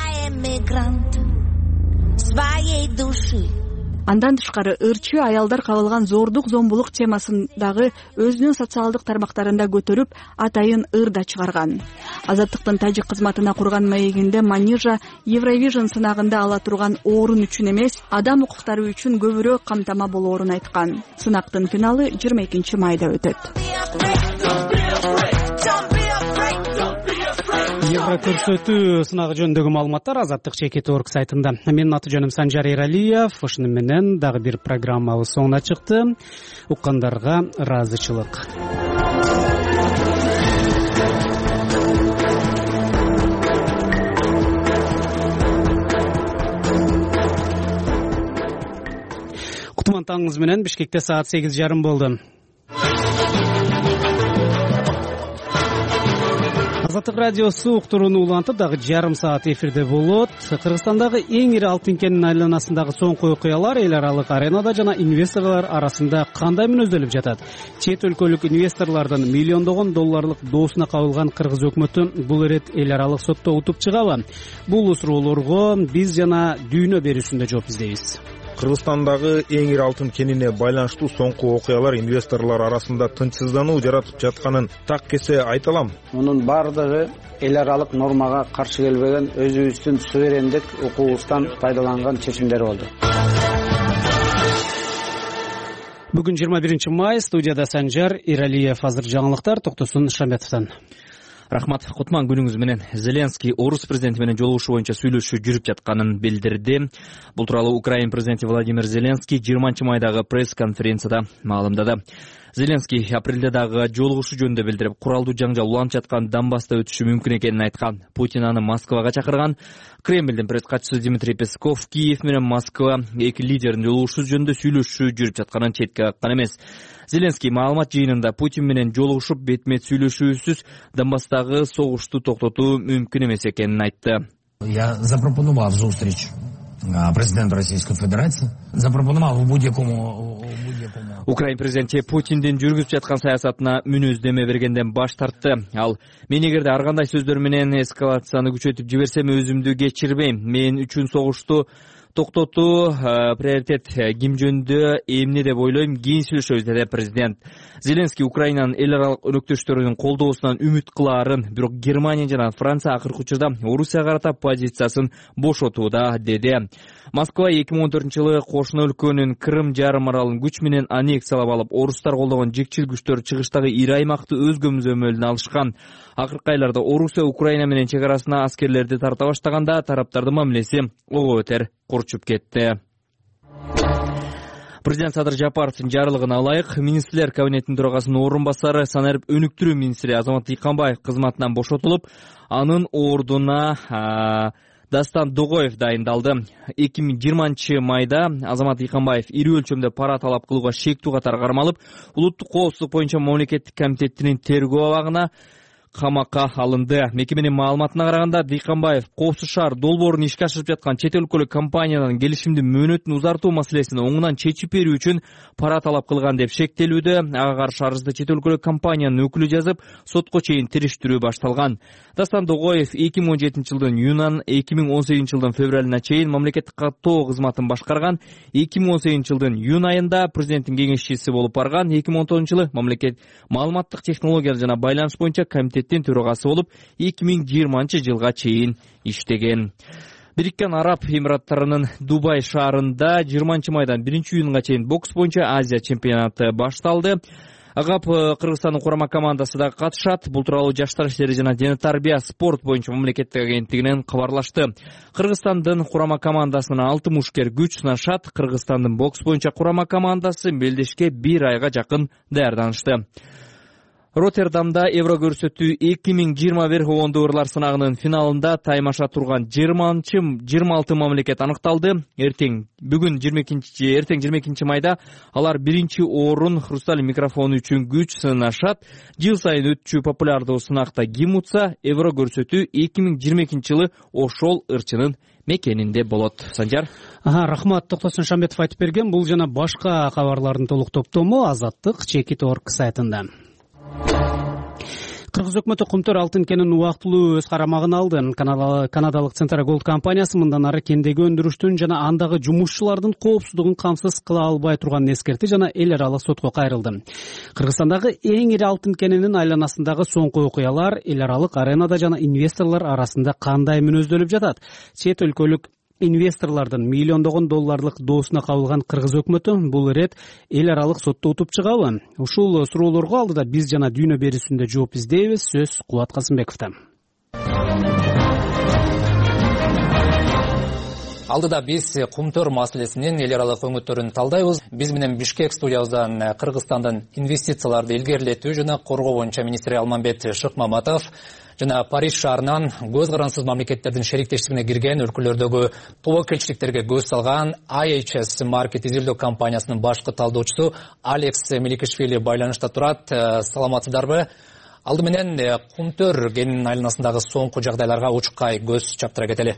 Андан тышкары ырчы аялдар кабылган зордук зомбулук темасындагы өзүнүн социалдык тармактарында көтөрүп, атайын ыр да чыгарган. Азаттыктын тажик кызматына курган маегинде Манижа Евровижн сынагында ала турган орун үчүн эмес, адам укуктары үчүн көбүрөөк камтама болоорун айткан. Сынактын финалы жыйырма экинчи майда өтөт. Евро көрсөтүү сынагы жөнүндөгү маалыматтар Азаттык чекит орг сайтында. Менин аты жөнүм Санжар Эралиев. Ошону менен дагы бир программабыз соңуна чыкты. Уккандарга ыраазычылык. Кутман таңыңыз менен Бишкекте саат сегиз жарым болду. Азаттык радиосу уктурууну улантып дагы жарым саат эфирде болот. Кыргызстандагы эң ири алтын кенинин айланасындагы соңку окуялар эл аралык аренада жана инвесторлор арасында кандай мүнөздөлүп жатат? Чет өлкөлүк инвесторлордун миллиондогон долларлык доосуна кабылган кыргыз өкмөтү бул ирет эл аралык сотто утуп чыгабы? Бул суроолорго биз жана дүйнө берүүсүндө жооп издейбиз. Кыргызстандагы эң ири алтын кенине байланыштуу соңку окуялар инвесторлор арасында тынчсыздануу жаратып жатканын так кесе айта алам. Мунун баардыгы эл аралык нормага каршы келбеген, өзүбүздүн суверендик укугубуздан пайдаланган чечимдер болду. Бүгүн жыйырма биринчи май, студияда Санжар Эралиев. Азыр жаңылыктар Токтосун Шаметовдон. Рахмат. Кутман күнүңүз менен. Зеленский орус президенти менен жолугушуу боюнча сүйлөшүү жүрүп жатканын билдирди. Бул тууралуу Украин президенти Владимир Зеленский жыйырманчы майдагы пресс-конференцияда маалымдады. Зеленский апрелде дагы жолугушуу жөнүндө билдирип, куралдуу жаңжал уланып жаткан Донбасста өтүшү мүмкүн экенин айткан. Путин аны Москвага чакырган. Кремлдин пресс катчысы Дмитрий Песков Киев менен Москва эки лидердин жолугушуу жөнүндө сүйлөшүү жүрүп жатканын четке каккан эмес. Зеленский маалымат жыйынында Путин менен жолугушуп бетме-бет сүйлөшүүсүз Донбасстагы согушту токтотуу мүмкүн эмес экенин айтты. Я запропонував зустріч президенту Российской Федерации. Запропонував у будь-якому Украин президенти Путиндин жүргүзүп жаткан саясатына мүнөздөмө бергенден баш тартты. Ал мен эгерде ар кандай сөздөр менен эскалацияны күчөтүп жиберсем өзүмдү кечирбейм. Мен үчүн согушту токтотуу приоритет ким жөнүндө эмне деп ойлойм, кийин сүйлөшөбүз деди президент. Зеленский Украинанын эл аралык өнөктөштөрүнүн колдоосунан үмүт кылаарын, бирок Германия жана Франция акыркы учурда Орусияга карата позициясын бошотууда деди. Москва эки миң он төртүнчү жылы кошуна өлкөнүн Крым жарым аралын күч менен аннексиялап алып, орустар колдогон жекчил күчтөр чыгыштагы ири аймакты өз көмүзөмөлүнө алышкан. Акыркы айларда Орусия Украина менен чек арасына аскерлерди тарта баштаганда тараптардын мамилеси ого бетер курчуп кетти. Президент Садыр Жапаровдун жарлыгына ылайык министрлер кабинетинин төрагасынын орун басары санарип өнүктүрүү министри Азамат Дыйканбаев кызматынан бошотулуп, анын ордуна Дастан Догоев дайындалды. эки миң жыйырманчы майда Азамат Дыйканбаев ири өлчөмдө пара талап кылууга шектүү катары кармалып, улуттук коопсуздук боюнча мамлекеттик комитетинин тергөө абагына камакка алынды. Мекеменин маалыматына караганда, Дыйканбаев Коопсуз шаар долбоорун ишке ашырып жаткан чет өлкөлүк компаниядан келишимдин мөөнөтүн узартуу маселесин оңунан чечип берүү үчүн пара талап кылган деп шектелүүдө. Ага каршы арызды чет өлкөлүк компаниянын өкүлү жазып, сотко чейин териштирүү башталган. Дастан Догоев эки миң он жетинчи жылдын июнынан эки миң он сегизинчи жылдын февралына чейин мамлекеттик каттоо кызматын башкарган. эки миң он сегизинчи жылдын июнь айында президенттин кеңешчиси болуп барган. эки миң он тогузунчу жылы мамлекет маалыматтык технологиялар жана байланыш боюнча комитеттин төрагасы болуп, эки миң жыйырманчы жылга чейин иштеген. Бириккен Араб Эмираттарынын Дубай шаарында жыйырманчы майдан биринчи июнга чейин бокс боюнча Азия чемпионаты башталды. Агап Кыргызстандын курама командасы да катышат. Бул тууралуу жаштар иштери жана дене тарбия спорт боюнча мамлекеттик агенттигинен кабарлашты. Кыргызстандын курама командасына алты мушкер күч сынашат. Кыргызстандын бокс боюнча курама командасы белдешке бир айга жакын даярданышты. Роттердамда Евро көрсөтүү эки миң жыйырма бир обондуурлар сынагынын финалында таймаша турган жыйырманчы жыйырма алты мамлекет аныкталды. Эртең бүгүн жыйырма экинчи эртең жыйырма экинчи майда алар биринчи орун хрусталь микрофону үчүн күч сынашат. Жыл сайын өтчү популярдуу сынакта ким утса, Евро көрсөтүү эки миң жыйырма экинчи жылы ошол ырчынын мекенинде болот. Санжар. Ага, рахмат. Токтосун Шамбетов айтып берген. Бул жана башка кабарлардын толук топтому Азаттык чеки точка орг сайтында. Кыргыз өкмөтү Кумтөр алтын кенин убактылуу өз карамагына алды. Канадалык Центра Голд компаниясы мындан ары кендеги өндүрүштүн жана андагы жумушчулардын коопсуздугун камсыз кыла албай турганын эскерти жана эл аралык сотко кайрылды. Кыргызстандагы эң ири алтын кенинин айланасындагы соңку окуялар эл аралык аренада жана инвесторлор арасында кандай мүнөздөлүп жатат? Чет өлкөлүк инвесторлордун миллиондогон долларлык доосуна кабылган кыргыз өкмөтү бул ирет эл аралык сотто утуп чыгабы? Ушул суроолорго алдыда биз жана дүйнө берүүсүндө жооп издейбиз. Сөз Кубат Касымбековдо. Алдыда биз Кумтөр маселесинин эл аралык өңүттөрүн талдайбыз. Биз менен Бишкек студиябыздан Кыргызстандын инвестицияларды илгерилетүү жана коргоо боюнча министри Алмамбет Шыкмаматов жана Париж шаарынан көз карансыз мамлекеттердин шериктештигине кирген өлкөлөрдөгү тобокелчиликтерге көз салган ай эйч эс Market изилдөө компаниясынын башкы талдоочусу Алекс Меликишвили байланышта турат. Саламатсыздарбы? Алды менен Кумтөр кенинин айланасындагы соңку жагдайларга учкай көз чаптыра кетели.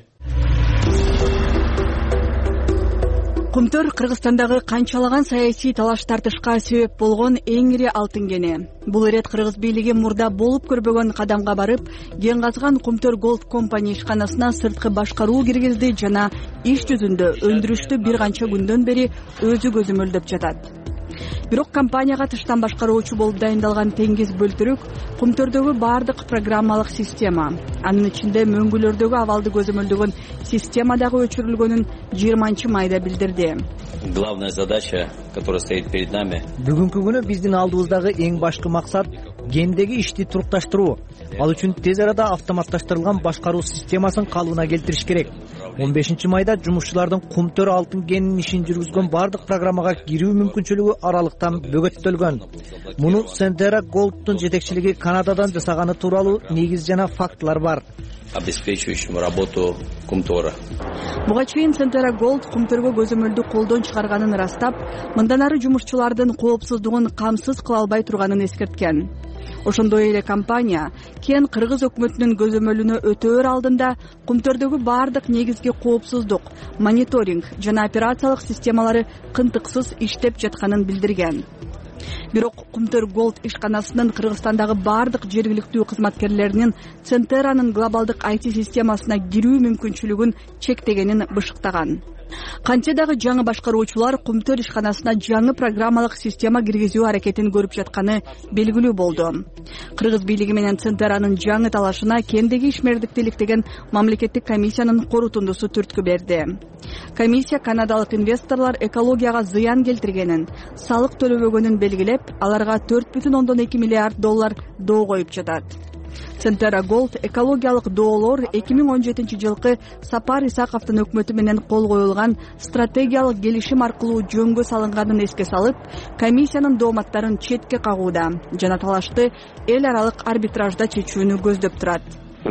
Кумтөр Кыргызстандагы канчалаган саясий талаш тартышка себеп болгон эң ири алтын кени. Бул ирет кыргыз бийлиги мурда болуп көрбөгөн кадамга барып, кен казган Кумтөр Голд компания ишканасына сырткы башкаруу киргизди жана иш жүзүндө өндүрүштү бир канча күндөн бери өзү көзөмөлдөп жатат. Бирок компанияга тыштан башкаруучу болуп дайындалган Теңиз Бөлтүрүк Кумтөрдөгү баардык программалык система, анын ичинде мөңгүлөрдөгү абалды көзөмөлдөгөн система дагы өчүрүлгөнүн жыйырманчы майда билдирди. Главная задача, которая стоит перед нами. Бүгүнкү күнү биздин алдыбыздагы эң башкы максат кендеги ишти турукташтыруу. Ал үчүн тез арада автоматташтырылган башкаруу системасын калыбына келтириш керек. он бешинчи майда жумушчулардын Кумтөр алтын кенинин ишин жүргүзгөн баардык программага кирүү мүмкүнчүлүгү аралыктан бөгөттөлгөн. Муну Центра Голдтун жетекчилиги Канададан жасаганы тууралуу негиз жана фактылар бар. Обеспечивающим работу Кумтора. Буга чейин Центра Голд Кумтөргө көзөмөлдү колдон чыгарганын ырастап, мындан ары жумушчулардын коопсуздугун камсыз кыла албай турганын эскерткен. Ошондой эле компания кен кыргыз өкмөтүнүн көзөмөлүнө өтөөр алдында Кумтөрдөгү баардык негизги коопсуздук, мониторинг жана операциялык системалары кынтыксыз иштеп жатканын билдирген. Бирок Кумтөр Голд ишканасынын Кыргызстандагы баардык жергиликтүү кызматкерлеринин Центеранын глобалдык ай ти системасына кирүү мүмкүнчүлүгүн чектегенин бышыктаган. Канча дагы жаңы башкаруучулар Кумтөр ишканасына жаңы программалык система киргизүү аракетин көрүп жатканы белгилүү болду. Кыргыз бийлиги менен Центеранын жаңы талашына кендеги ишмердикти иликтеген мамлекеттик комиссиянын корутундусу түрткү берди. Комиссия канадалык инвесторлор экологияга зыян келтиргенин, салык төлөбөгөнүн белгилеп, аларга төрт бүтүн ондон эки миллиард доллар доо коюп жатат. Центра Голд экологиялык доолор эки миң он жетинчи жылкы Сапар Исаковдун өкмөтү менен кол коюлган стратегиялык келишим аркылуу жөнгө салынганын эске салып, комиссиянын дооматтарын четке кагууда жана талашты эл аралык арбитражда чечүүнү көздөп турат.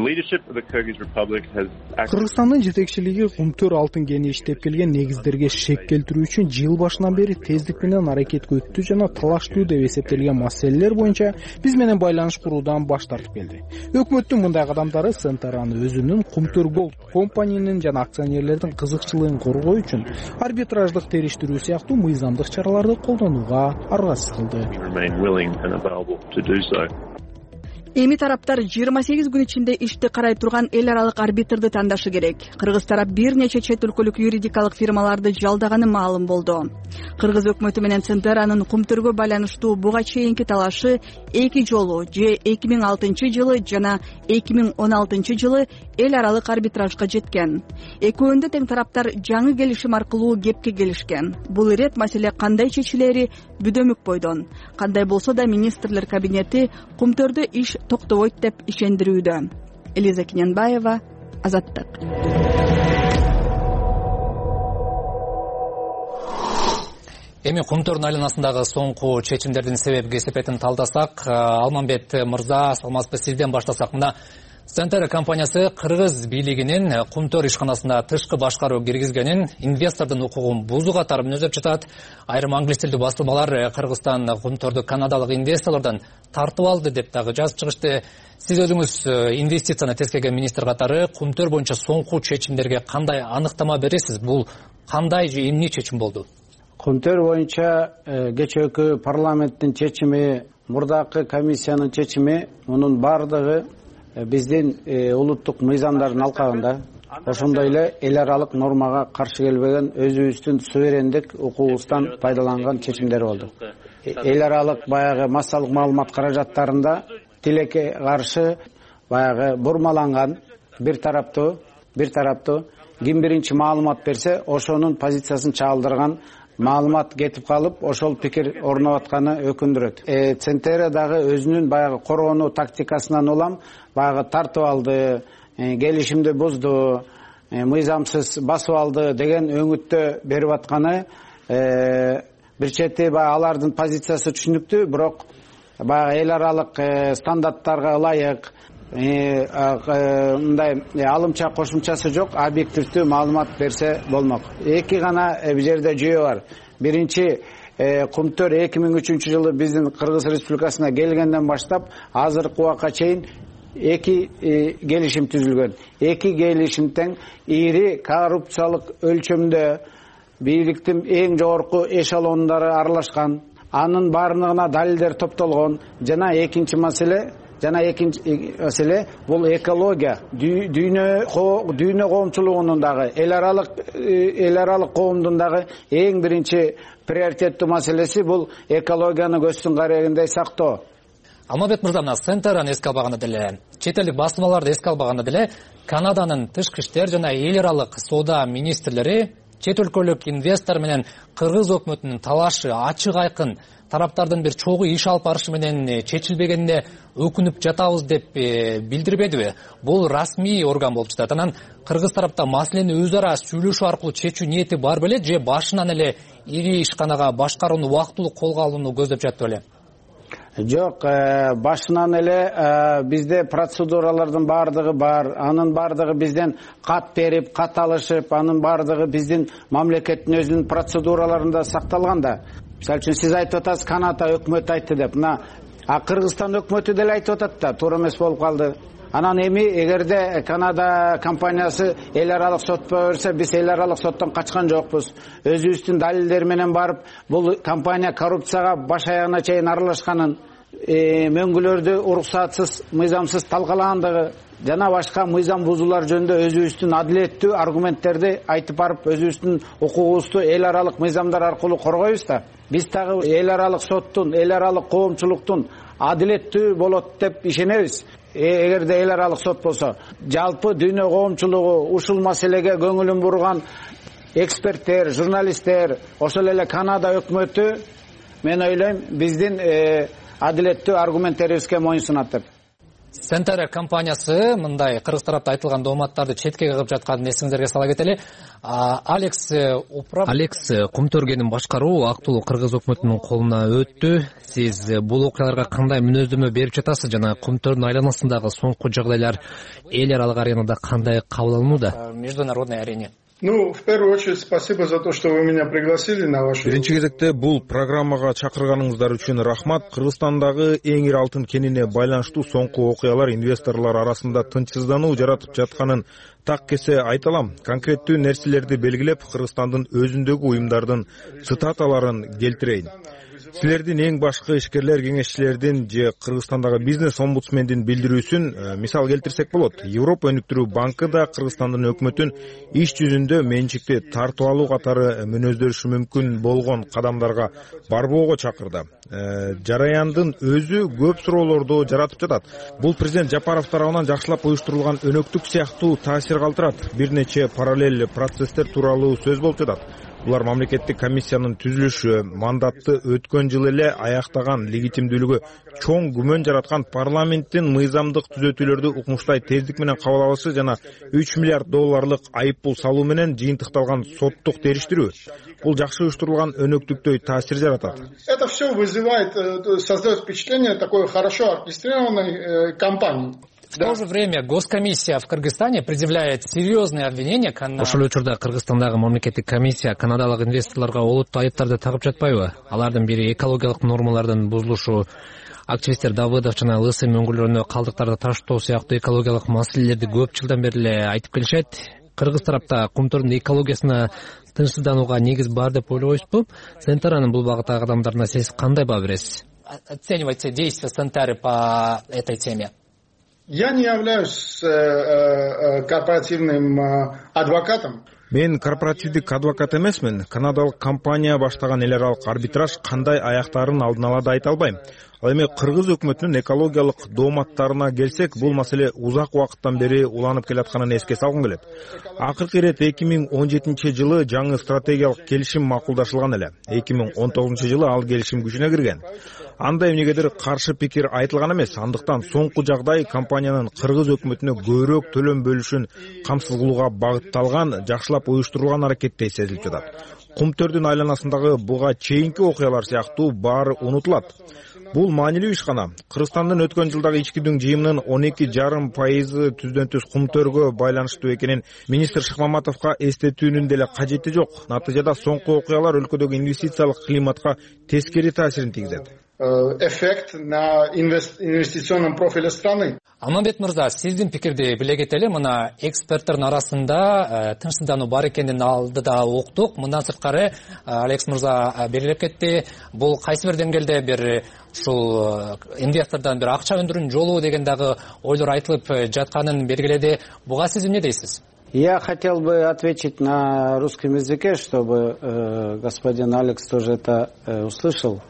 Кыргызстандын жетекчилиги Кумтөр алтын кени иштеп келген негиздерге шек келтирүү үчүн жыл башынан бери тездик менен аракет өттү жана талаштуу деп эсептелген маселелер боюнча биз менен байланыш куруудан баш тартып келди. Өкмөттүн мындай кадамдары Центраны өзүнүн Кумтөр Голд компаниянын жана акционерлердин кызыкчылыгын коргоо үчүн арбитраждык териштирүү сыяктуу мыйзамдык чараларды колдонууга аргасыз кылды. Эми тараптар жыйырма сегиз күн ичинде ишти карай турган эл аралык арбитрди тандашы керек. Кыргыз тарап бир нече чет өлкөлүк юридикалык фирмаларды жалдаганы маалым болду. Кыргыз өкмөтү менен Центеранын Кумтөргө байланыштуу буга чейинки талашы эки жолу же эки миң алтынчы жылы жана эки миң он алтынчы жылы эл аралык арбитражга жеткен. Экөөндө тең тараптар жаңы келишим аркылуу кепке келишкен. Бул ирет маселе кандай чечилери бүдөмүк бойдон. Кандай болсо да министрлер кабинети Кумтөрдө иш токтобойт деп ишендирүүдө. Элиза Кененбаева, Азаттык. эми Кумтөрдүн айланасындагы соңку чечимдердин себеп кесепетин талдасак, Алмамбет мырза, саламатсызбы, сизден баштасак. Мына Центр компаниясы кыргыз бийлигинин Кумтөр ишканасына тышкы башкаруу киргизгенин, инвестордун укугун бузуу катары мүнөздөп жатат. Айрым англис тилдүү басылмалар Кыргызстан Кумтөрдү канадалык инвесторлордон тартып алды деп дагы жазып чыгышты. Сиз өзүңүз инвестицияны тескеген министр катары Кумтөр боюнча соңку чечимдерге кандай анықтама бересиз? Бул кандай же эмне чечим болду? Кумтөр боюнча кечээкү парламенттин чечими, мурдакы комиссиянын чечими, мунун бардыгы биздин улуттук мыйзамдардын алкагында, ошондой эле эл аралык нормага каршы келбеген, өзүбүздүн суверендик укугубуздан пайдаланган чечимдер болду. Эл аралык баягы массалык маалымат каражаттарында тилекке каршы баягы бурмаланган бир тараптуу, бир тараптуу ким биринчи маалымат берсе, ошонун позициясын чагылдырган маалымат кетип калып, ошол пикир орноп атканы өкүндүрөт. Э, Центера дагы өзүнүн баягы коргонуу тактикасынан улам баягы тартып алды, э, келишимди бузду, э, мыйзамсыз басып алды деген өңүттө берип атканы, э, бир чети баягы алардын позициясы түшүнүктүү, бирок баягы эл аралык стандарттарга ылайык мындай алымча кошумчасы жок, объективдүү маалымат берсе болмок. Эки гана бул жерде жүйө бар. Биринчи, Кумтөр эки миң үчүнчү жылы биздин Кыргыз Республикасына келгенден баштап азыркы убакка чейин эки келишим түзүлгөн. Эки келишим тең ири коррупциялык өлчөмдө бийликтин эң жогорку эшелондору аралашкан, анын баардыгына далилдер топтолгон. Жана экинчи маселе Жана экинчи маселе бул экология, дүйнө дүйнө коомчулугунун дагы, эл аралык эл аралык коомдун дагы эң биринчи приоритеттүү маселеси бул экологияны көздүн карегиндей сактоо. Алмамбет мырза, мына Центраны эске албаганда деле, чет элдик басмаларды эске албаганда деле, Канаданын тышкы иштер жана эл аралык соода министрлери чет өлкөлүк инвестор менен Кыргыз өкмөтүнүн талашы ачык айкын тараптардын бир чогуу иш алып барышы менен чечилбегенине өкүнүп жатабыз деп билдирбедиби? Бул расмий орган болуп жатат. Анан Кыргыз тарапта маселени өз ара сүйлөшүү аркылуу чечүү ниети бар беле, же башынан эле ири ишканага башкарууну убактылуу колго алууну көздөп жатты беле? Жок, башынан эле бизде процедуралардын бардыгы бар, анын бардыгы бизден кат берип, кат алышып, анын бардыгы биздин мамлекеттин өзүнүн процедураларында сакталган да. Мисалы үчүн сиз айтып атасыз, Канада өкмөтү айтты деп. Мына Кыргызстан өкмөтү деле айтып атат да, туура эмес болуп калды. Анан эми эгерде Канада компаниясы эл аралык сотко берсе, биз эл аралык соттон качкан жокпуз. Өзүбүздүн далилдер менен барып, бул компания коррупцияга баш аягына чейин аралашканын, мөңгүлөрдү уруксатсыз, мыйзамсыз талкалаандыгы жана башка мыйзам бузуулар жөнүндө өзүбүздүн адилеттүү аргументтерди айтып барып, өзүбүздүн укугубузду эл аралык мыйзамдар аркылуу коргойбуз да. Биз дагы эл аралык соттун, эл аралык коомчулуктун адилеттүү болот деп ишенебиз. Эгерде эл аралык сот болсо, жалпы дүйнө коомчулугу ушул маселеге көңүлүн бурган эксперттер, журналисттер, ошол эле Канада өкмөтү, мен ойлойм, биздин адилеттүү аргументтерибизге моюнсунат деп. Центр компаниясы мындай Кыргыз тарапта айтылган дооматтарды четке кагып жатканын эсиңиздерге сала кетели. Алекс Управ Алекс Кумтөргенин башкаруу актылуу Кыргыз өкмөтүнүн колуна өттү. Сиз бул окуяларга кандай мүнөздөмө берип жатасыз жана Кумтөрдүн айланасындагы соңку жагдайлар эл аралык аренада кандай кабыл алынууда? Международной арене. Ну, в первую очередь, спасибо за то, что вы меня пригласили на вашу... Биринчи кезекте бул программага чакырганыңыздар үчүн рахмат. Кыргызстандагы эң ири алтын кенине байланыштуу соңку окуялар инвесторлор арасында тынчсыздануу жаратып жатканын так кесе айта алам. Конкреттүү нерселерди белгилеп, Кыргызстандын өзүндөгү уюмдардын цитаталарын келтирейин. Силердин эң башкы ишкерлер кеңешчилердин же Кыргызстандагы бизнес омбудсмендин билдирүүсүн мисал келтирсек болот. Европа өнүктүрүү банкы да Кыргызстандын өкмөтүн иш жүзүндө менчикти тартып алуу катары мүнөздөрүшү мүмкүн болгон кадамдарга барбоого чакырды. Жараяндын өзү көп суроолорду жаратып жатат. Бул президент Жапаров тарабынан жакшылап уюштурулган өнөктүк сыяктуу таасир калтырат. Бир нече параллель процесстер тууралуу сөз болуп жатат. Булар мамлекеттик комиссиянын түзүлүшү, мандатты өткөн жылы эле аяктаган легитимдүүлүгү чоң күмөн жараткан парламенттин мыйзамдык түзөтүүлөрдү укмуштай тездик менен кабыл алышы жана үч миллиард долларлык айыппул салуу менен жыйынтыкталган соттук териштирүү. Бул жакшы уюштурулган өнөктүктөй таасир жаратат. Это все вызывает, создает впечатление такой хорошо оркестрированной кампании. В то же время Госкомиссия в Кыргызстане предъявляет серьезные обвинения Канадаға. Ошол учурда Кыргызстандагы мамлекеттик комиссия канадалык инвесторлорго олуттуу айыптарды тагып жатпайбы? Алардын бири экологиялык нормалардын бузулушу, активисттер Давыдов жана Лысый өңгүрлөрүнө калдыктарды таштоо сыяктуу экологиялык маселелерди көп жылдан бери эле айтып келишет. Кыргыз тарапта кумтордун экологиясына тынчсызданууга негиз бар деп ойлойсузбу? Сентаранын бул багыттагы кадамдарына сиз кандай баа бересиз? Оценивайте действия Сентары по этой теме. Я не являюсь корпоративным адвокатом. Мен корпоративдик адвокат эмесмин. Канадалык компания баштаган эл аралык арбитраж кандай аяктарын алдын ала да айта албайм. Ал эми Кыргыз өкмөтүнүн экологиялык дооматтарына келсек, бул маселе узак убакыттан бери уланып келатканын эске салгым келет. Акыркы ирет эки миң он жетинчи жылы жаңы стратегиялык келишим макулдашылган эле. эки миң он тогузунчу жылы ал келишим күчүнө кирген. Анда эмнегедир каршы пикир айтылган эмес. Андыктан соңку жагдай компаниянын Кыргыз өкмөтүнө көбүрөөк төлөм бөлүшүн камсыз кылууга багытталган, жакшылап уюштурулган аракеттей сезилип жатат. Кумтөрдүн айланасындагы буга чейинки окуялар сыяктуу баары унутулат. Бул маанилүү иш гана. Кыргызстандын өткөн жылдагы ички дүң жыйымынын он эки жарым пайызы түздөн түз кумтөргө байланыштуу экенин министр Шыкмаматовго эстетүүнүн деле кажети жок. Натыйжада соңку окуялар өлкөдөгү инвестициялык климатка тескери таасирин тийгизет. Эффект на инвестиционном профиле страны. Алмамбет мырза, сиздин пикирди биле кетели. Мына эксперттердин арасында тынчсыздануу бар экенин алдыда уктук. Мындан сырткары Алекс мырза белгилеп кетти. Бул кайсы бир деңгээлде бир ушул инвестордон бир акча өндүрүүнүн жолу деген дагы ойлор айтылып жатканын белгиледи. Буга сиз эмне дейсиз? Я хотел бы ответить на русском языке, чтобы э, господин Алекс тоже это э, услышал.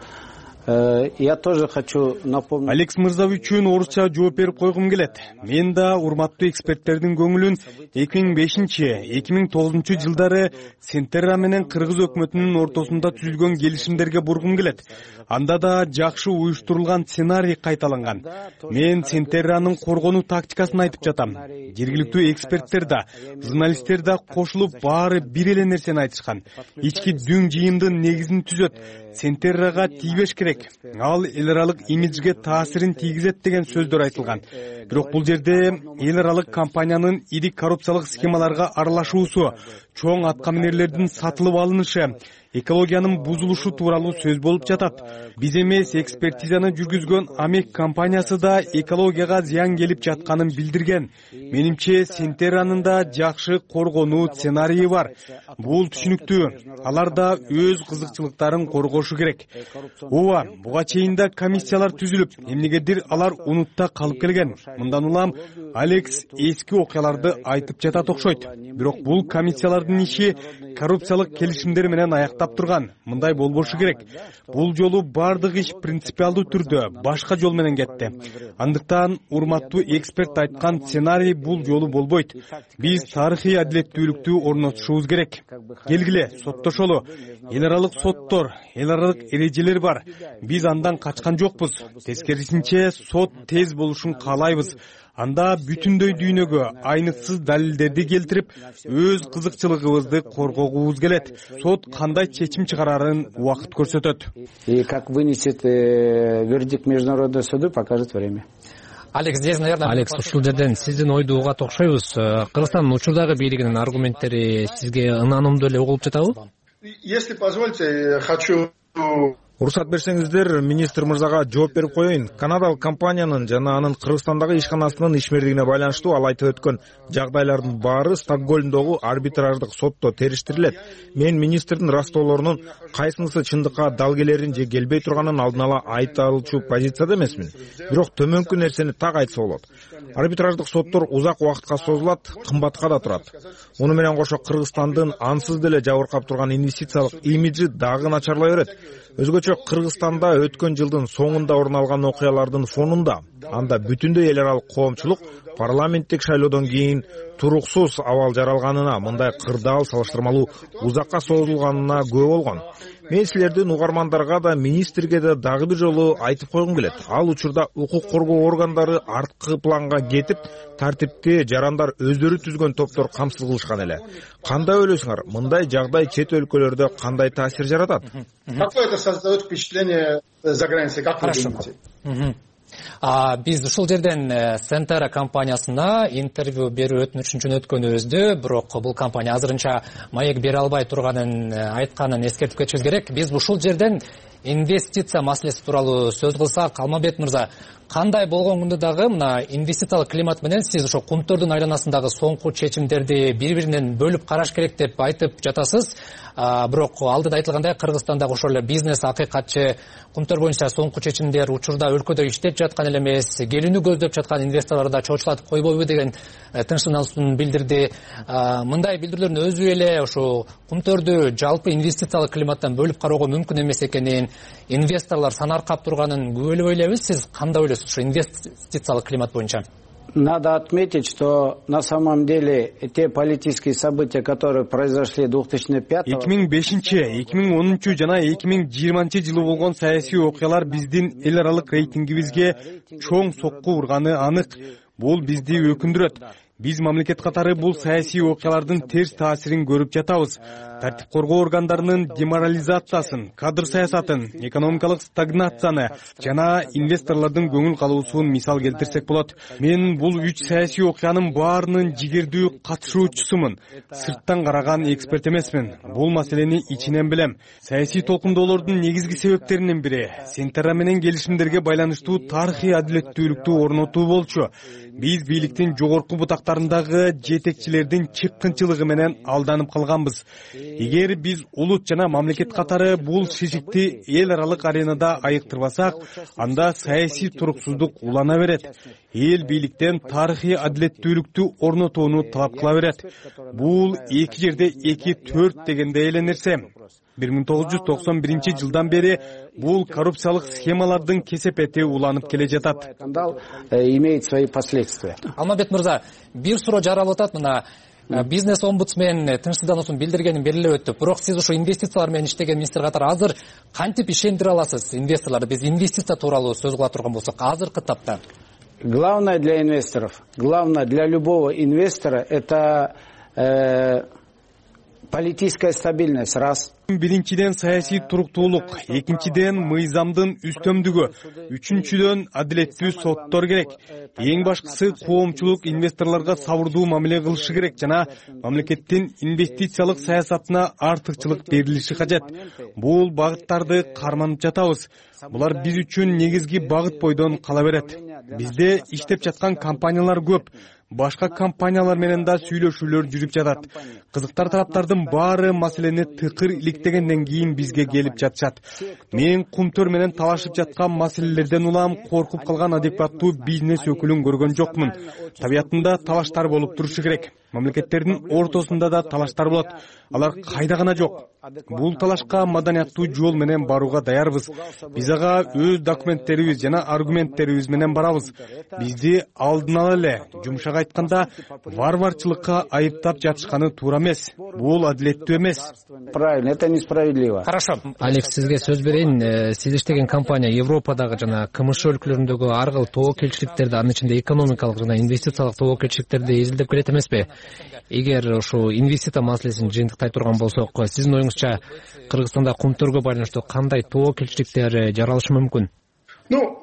Я тоже хочу напомнить. Алекс мырза үчүн орусча жооп берип койгум келет. Мен да урматтуу эксперттердин көңүлүн эки миң бешинчи эки миң тогузунчу жылдары Сентерра менен Кыргыз өкмөтүнүн ортосунда түзүлгөн келишимдерге бургум келет. Анда да жакшы уюштурулган сценарий кайталанган. Мен Сентерранын коргонуу тактикасын айтып жатам. Жергиликтүү эксперттер да, журналисттер да кошулуп баары бир эле нерсени айтышкан. Ички дүң жыйымдын негизин түзөт. Сентеррага тийбеш керек. Ал эл аралык имиджге таасирин тийгизет деген сөздөр айтылган. Бирок бул жерде эл аралык компаниянын ири коррупциялык схемаларга аралашуусу, чоң аткаминерлердин сатылып алынышы, экологиянын бузулушу тууралуу сөз болуп жатат. Биз эмес, экспертизаны жүргүзгөн Амек компаниясы да экологияга зыян келип жатканын билдирген. Менимче Сентерранын да жакшы коргонуу сценарийи бар. Бул түшүнүктүү. Алар да өз кызыкчылыктарын коргошу керек. Ооба, буга чейин да комиссиялар түзүлүп, эмнегедир алар унутта калып келген. Мындан улам Алекс эски окуяларды айтып жатат окшойт. Бирок бул комиссиялардын иши коррупциялык келишимдер менен аяктап турган. Мындай болбошу керек. Бул жолу бардык иш принципиалдуу түрдө башка жол менен кетти. Андыктан урматтуу эксперт айткан сценарий бул жолу болбойт. Биз тарыхый адилеттүүлүктү орнотушубуз керек. Келгиле, соттошолу. Эл аралык соттор, эл аралык эрежелер бар. Биз андан качкан жокпуз. Тескерисинче, сот тез болушун каалайбыз. Анда бүтүндөй дүйнөгө айныксыз далилдерди келтирип, өз кызыкчылыгыбызды коргогубуз келет. Сот кандай чечим чыгарарын убакыт көрсөтөт. И как вынесет вердикт международного суда, покажет время. Алекс, здесь, наверное, Алекс, ушул жерден сиздин ойду уга окшойбуз. Кыргызстандын учурдагы бийлигинин аргументтери сизге ынанымдуу эле угулуп жатабы? Если позволите, хочу Уруксат берсеңиздер, министр мырзага жооп берип коеюн. Канадалык компаниянын жана анын Кыргызстандагы ишканасынын ишмердигине байланыштуу ал айтып өткөн жагдайлардын баары Стокгольмдогу арбитраждык сотто териштирилет. Мен министрдин растоолорунун кайсынысы чындыкка дал келерин же келбей турганын алдын ала айта алчу позицияда эмесмин. Бирок төмөнкү нерсени так айтса болот. Арбитраждык соттор узак убакытка созулат, кымбатка да турат. Муну менен кошо Кыргызстандын ансыз деле жабыркап турган инвестициялык имиджи дагы начарлай берет. Өзгөчө Кыргызстанда өткөн жылдын соңунда орун алган окуялардын фонунда анда бүтүндөй эл аралык коомчулук парламенттик шайлоодон кийин туруксуз абал жаралганына, мындай кырдаал салыштырмалуу узакка созулганына күбө болгон. Мен силердин угармандарга да, министрге да дагы бир жолу айтып койгум келет. Ал учурда укук коргоо органдары арткы планга кетип, тартипти жарандар өздөрү түзгөн топтор камсыз кылышкан эле. Кандай ойлойсуңар? Мындай жагдай чет өлкөлөрдө кандай таасир жаратат? Какое это создает впечатление за границей? Как вы думаете? Биз ушул жерден Сентера компаниясына интервью берүү өтүнүчүн жөнөткөнүбүздү, бирок бул компания азырынча маек бере албай турганын айтканын эскертип кетишибиз керек. Биз ушул жерден инвестиция маселеси тууралуу сөз кылсак, Алмамбет мырза, кандай болгон күндө дагы мына инвестициялык климат менен сиз ошо кумтөрдүн айланасындагы соңку чечимдерди бири-биринен бөлүп караш керек деп айтып жатасыз. Бирок алдыда айтылгандай, Кыргызстандагы ошол эле бизнес акыйкатчы кумтөр боюнча соңку чечимдер учурда өлкөдө иштеп жаткан эле эмес, келүүнү көздөп жаткан инвесторлорду да чочулатып койбойбу деген тынчсыздануусун билдирди. Мындай билдирүүлөрдүн өзү эле ошо кумтөрдү жалпы инвестициялык климаттан бөлүп кароого мүмкүн эмес экенин, инвесторлор санаркап турганын күбөлөп ойлойбуз. Сиз кандай ойлойсуз ошо инвестициялык климат боюнча? Надо отметить, что на самом деле те политические события, которые произошли две тысячи пятого эки миң бешинчи эки миң онунчу жана эки миң жыйырманчы жылы болгон саясий окуялар биздин эл аралык рейтингибизге чоң сокку урганы анык. Бул бизди өкүндүрөт. Биз мамлекет катары бул саясий окуялардын терс таасирин көрүп жатабыз. Тартип коргоо органдарынын деморализациясын, кадр саясатын, экономикалык стагнацияны жана инвесторлордун көңүл калуусун мисал келтирсек болот. Мен бул үч саясий окуянын баарынын жигердүү катышуучусумун. Сырттан караган эксперт эмесмин. Бул маселени ичинен билем. Саясий толкундоолордун негизги себептеринин бири Сентера менен келишимдерге байланыштуу тарыхый адилеттүүлүктү орнотуу болчу. Биз бийликтин жогорку бутактарындагы жетекчилердин чыккынчылыгы менен алданып калганбыз. Эгер биз улут жана мамлекет катары бул шишикти эл аралык аренада айыктырбасак, анда саясий туруксуздук улана берет. Эл бийликтен тарыхый адилеттүүлүктү орнотууну талап кыла берет. Бул эки жерде эки төрт дегенде эле нерсе. бир миң тогуз жүз токсон биринчи жылдан бери бул коррупциялык схемалардын кесепети уланып келе жатат. Скандал имеет свои последствия. Алмамбет мырза, бир суроо жаралып атат. Мына бизнес-омбудсмен тынчсыздануусун билдиргенин белгилеп өттү. Бирок сиз ошо инвестициялар менен иштеген министр катары азыр кантип ишендире аласыз инвесторлорду? Биз инвестиция тууралуу сөз кыла турган болсок, азыркы тапта. Главное для инвесторов, главное для любого инвестора — это э, политическая стабильность, раз. Биринчиден саясий туруктуулук, экинчиден мыйзамдын үстөмдүгү, үчүнчүдөн адилеттүү соттор керек. Эң башкысы коомчулук инвесторлорго сабырдуу мамиле кылышы керек жана мамлекеттин инвестициялык саясатына артыкчылык берилиши кажет. Бул багыттарды карманып жатабыз. Булар биз үчүн негизги багыт бойдон кала берет. Бизде иштеп жаткан компаниялар көп. Башка компаниялар менен да сүйлөшүүлөр жүрүп жатат. Кызыктар тараптардын баары маселени тыкыр иликтегенден кийин бизге келип жатышат. Мен кумтөр менен талашып жаткан маселелерден улам коркуп калган адекваттуу бизнес өкүлүн көргөн жокмун. Табиятында талаштар болуп турушу керек. Мамлекеттердин ортосунда да талаштар болот. Алар кайда гана жок. Бул талашка маданияттуу жол менен барууга даярбыз. Биз ага өз документтерибиз жана аргументтерибиз менен барабыз. Бизди алдын ала эле, жумшак айтканда, варварчылыкка айыптап жатышканы туура эмес. Бул адилеттүү эмес. Правильно, это несправедливо. Хорошо. Алекс, сизге сөз берейин. Сиз иштеген компания Европадагы жана КМШ өлкөлөрүндөгү ар кыл тобокелчиликтерди, анын ичинде экономикалык жана инвестициялык тобокелчиликтерди изилдеп келет эмеспи? Эгер ошо инвестиция маселесин жыйынтыктай турган болсок, сиздин оюңузча Кыргызстанда кумтөргө байланыштуу кандай тобокелчиликтер жаралышы мүмкүн? Ну,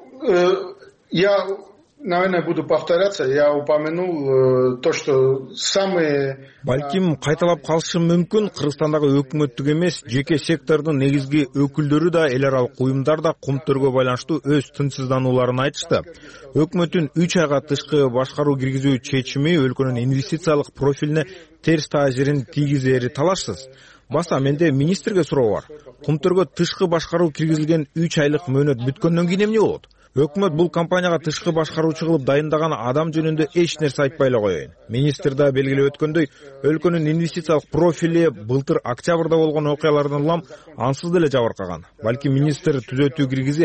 я, наверное, буду повторяться. Я упомянул то, что самые... Балким кайталап калышым мүмкүн. Кыргызстандагы өкмөттүк эмес, жеке сектордун негизги өкүлдөрү да, эл аралык уюмдар да кумтөргө байланыштуу өз тынчсызданууларын айтышты. Өкмөттүн үч айга тышкы башкаруу киргизүү чечими өлкөнүн инвестициялык профилине терс таасирин тийгизери талашсыз. Баса менде министрге суроо бар. Кумтөргө тышкы башкаруу киргизилген үч айлык мөөнөт бүткөндөн кийин эмне болот? Өкмөт бул компанияга тышкы башкаруучу кылып дайындаган адам жөнүндө эч нерсе айтпай эле коеюн. Министр да белгилеп өткөндөй, өлкөнүн инвестициялык профили былтыр октябрда болгон окуялардан улам ансыз деле жабыркаган. Балки министр түзөтүү киргизер.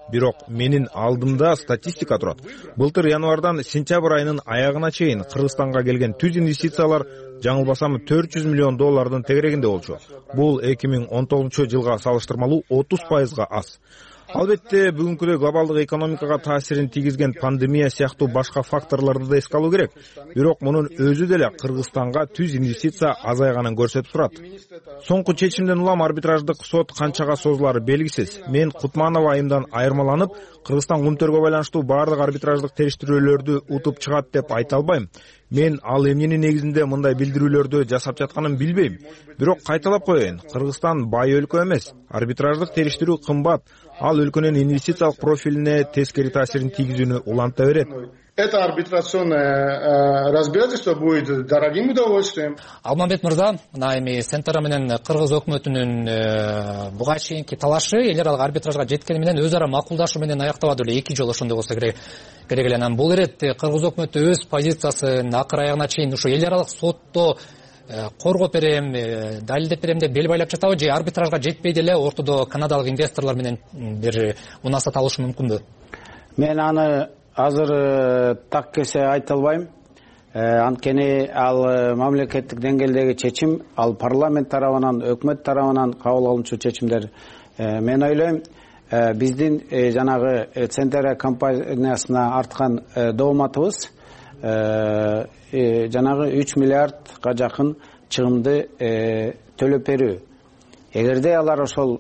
бирок менин алдымда статистика турат. Былтыр январдан сентябрь айынын аягына чейин Кыргызстанга келген түз инвестициялар жаңылбасам төрт жүз миллион доллардын тегерегинде болчу. Бул эки миң он тогузунчу жылга салыштырмалуу отуз пайызга аз. Албетте бүгүнкүдөй глобалдык экономикага таасирин тийгизген пандемия сыяктуу башка факторлорду да эске алуу керек. Бирок мунун өзү деле Кыргызстанга түз инвестиция азайганын көрсөтүп турат. Соңку чечимден улам арбитраждык сот канчага созулары белгисиз. Мен Кутманова айымдан айырмаланып, Кыргызстан кумтөргө байланыштуу баардык арбитраждык териштирүүлөрдү утуп чыгат деп айта албайм. Мен ал эмненин негизинде мындай билдирүүлөрдү жасап жатканын билбейм. Бирок кайталап коеюн, Кыргызстан бай өлкө эмес. Арбитраждык териштирүү кымбат. Ал өлкөнүн инвестициялык профилине тескери таасирин тийгизүүнү уланта берет. Это арбитрационное разбирательство будет дорогим удовольствием. Алмамбет мырза, мына эми Сентера менен Кыргыз өкмөтүнүн буга чейинки талашы эл аралык арбитражга жеткени менен өз ара макулдашуу менен аяктабады эле, эки жолу ошондой болсо керек керек эле. Анан бул иретте Кыргыз өкмөтү өз позициясын акыр аягына чейин ушу эл аралык сотто коргоп берем, далилдеп берем деп бел байлап жатабы, же арбитражга жетпей деле ортодо канадалык инвесторлор менен бир мунасат алышы мүмкүнбү? Мен аны азыр так кесе айта албайм. Анткени ал мамлекеттик деңгээлдеги чечим, ал парламент тарабынан, өкмөт тарабынан кабыл алынчу чечимдер. Мен ойлойм, биздин жанагы Центера компаниясына арткан дооматыбыз жанагы үч миллиардга жакын чыгымды төлөп берүү. Эгерде алар ошол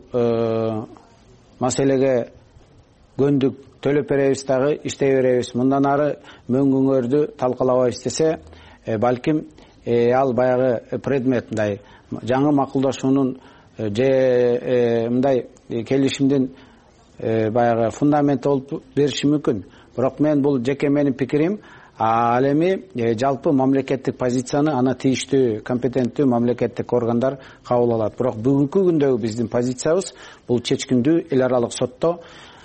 маселеге көндүк, төлөп беребиз дагы, иштей беребиз, мындан ары мөңгүңөрдү талкалабайбыз десе, балким ал баягы предмет мындай жаңы макулдашуунун же мындай келишимдин баягы фундаменти болуп бериши мүмкүн. Бирок мен бул жеке менин пикирим. Ал эми жалпы мамлекеттик позицияны ана тийиштүү компетенттүү мамлекеттик органдар кабыл алат. Бирок бүгүнкү күндөгү биздин позициябыз бул чечкиндүү эл аралык сотто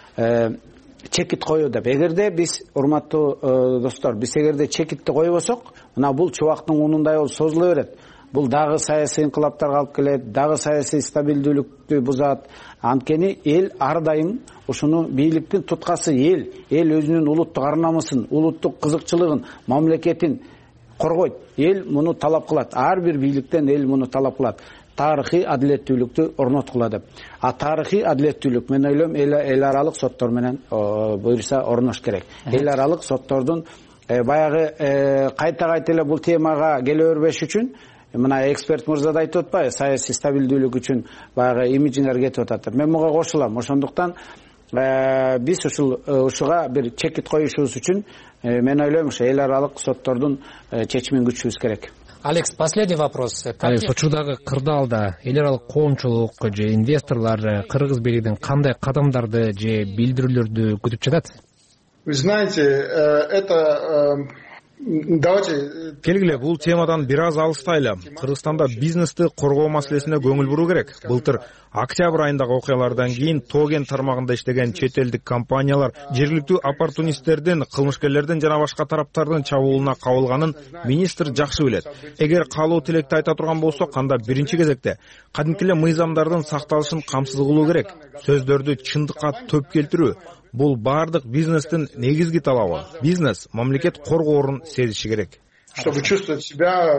чекит коюу деп. Эгерде биз, урматтуу достор, биз эгерде чекитти койбосок, мына бул чубактын унундай болуп созула берет. Бул дагы саясий инкылаптарга алып келет, дагы саясий стабилдүүлүктү бузат. Анткени эл ар дайым ушуну бийликтин туткасы эл, эл өзүнүн улуттук ар намысын, улуттук кызыкчылыгын, мамлекетин коргойт. Эл муну талап кылат. Ар бир бийликтен эл муну талап кылат. Тарыхый адилеттүүлүктү орноткула деп. А тарыхый адилеттүүлүк мен ойлойм эл аралык соттор менен буюрса орнош керек. Эл аралык соттордун баягы кайта кайта эле бул темага келе бербеш үчүн, мына эксперт мырза да айтып атпайбы, саясий стабилдүүлүк үчүн баягы имиджиңер кетип атат. Мен буга кошулам. Ошондуктан биз ушул ушуга бир чекит коюшубуз үчүн мен ойлойм ушу эл аралык соттордун чечимин күтүшүбүз керек. Алекс, последний вопрос. Алекс, учурдагы кырдаалда эл аралык коомчулук же инвесторлор кыргыз бийлигинин кандай кадамдарды же билдирүүлөрдү күтүп жатат? Вы знаете, это давайте келгиле бул темадан бир аз алыстайлы. Кыргызстанда бизнести коргоо маселесине көңүл буруу керек. Былтыр октябрь айындагы окуялардан кийин Тоген тармагында иштеген чет элдик компаниялар жергиликтүү оппортунисттердин, кылмышкерлердин жана башка тараптардын чабуулуна кабылганын министр жакшы билет. Эгер каалоо тилекти айта турган болсок, анда биринчи кезекте кадимки эле мыйзамдардын сакталышын камсыз кылуу керек. Сөздөрдү чындыкка төп келтирүү. Бул бардык бизнестин негизги талабы. Бизнес мамлекет коргоорун сезиши керек. Чтобы чувствовать себя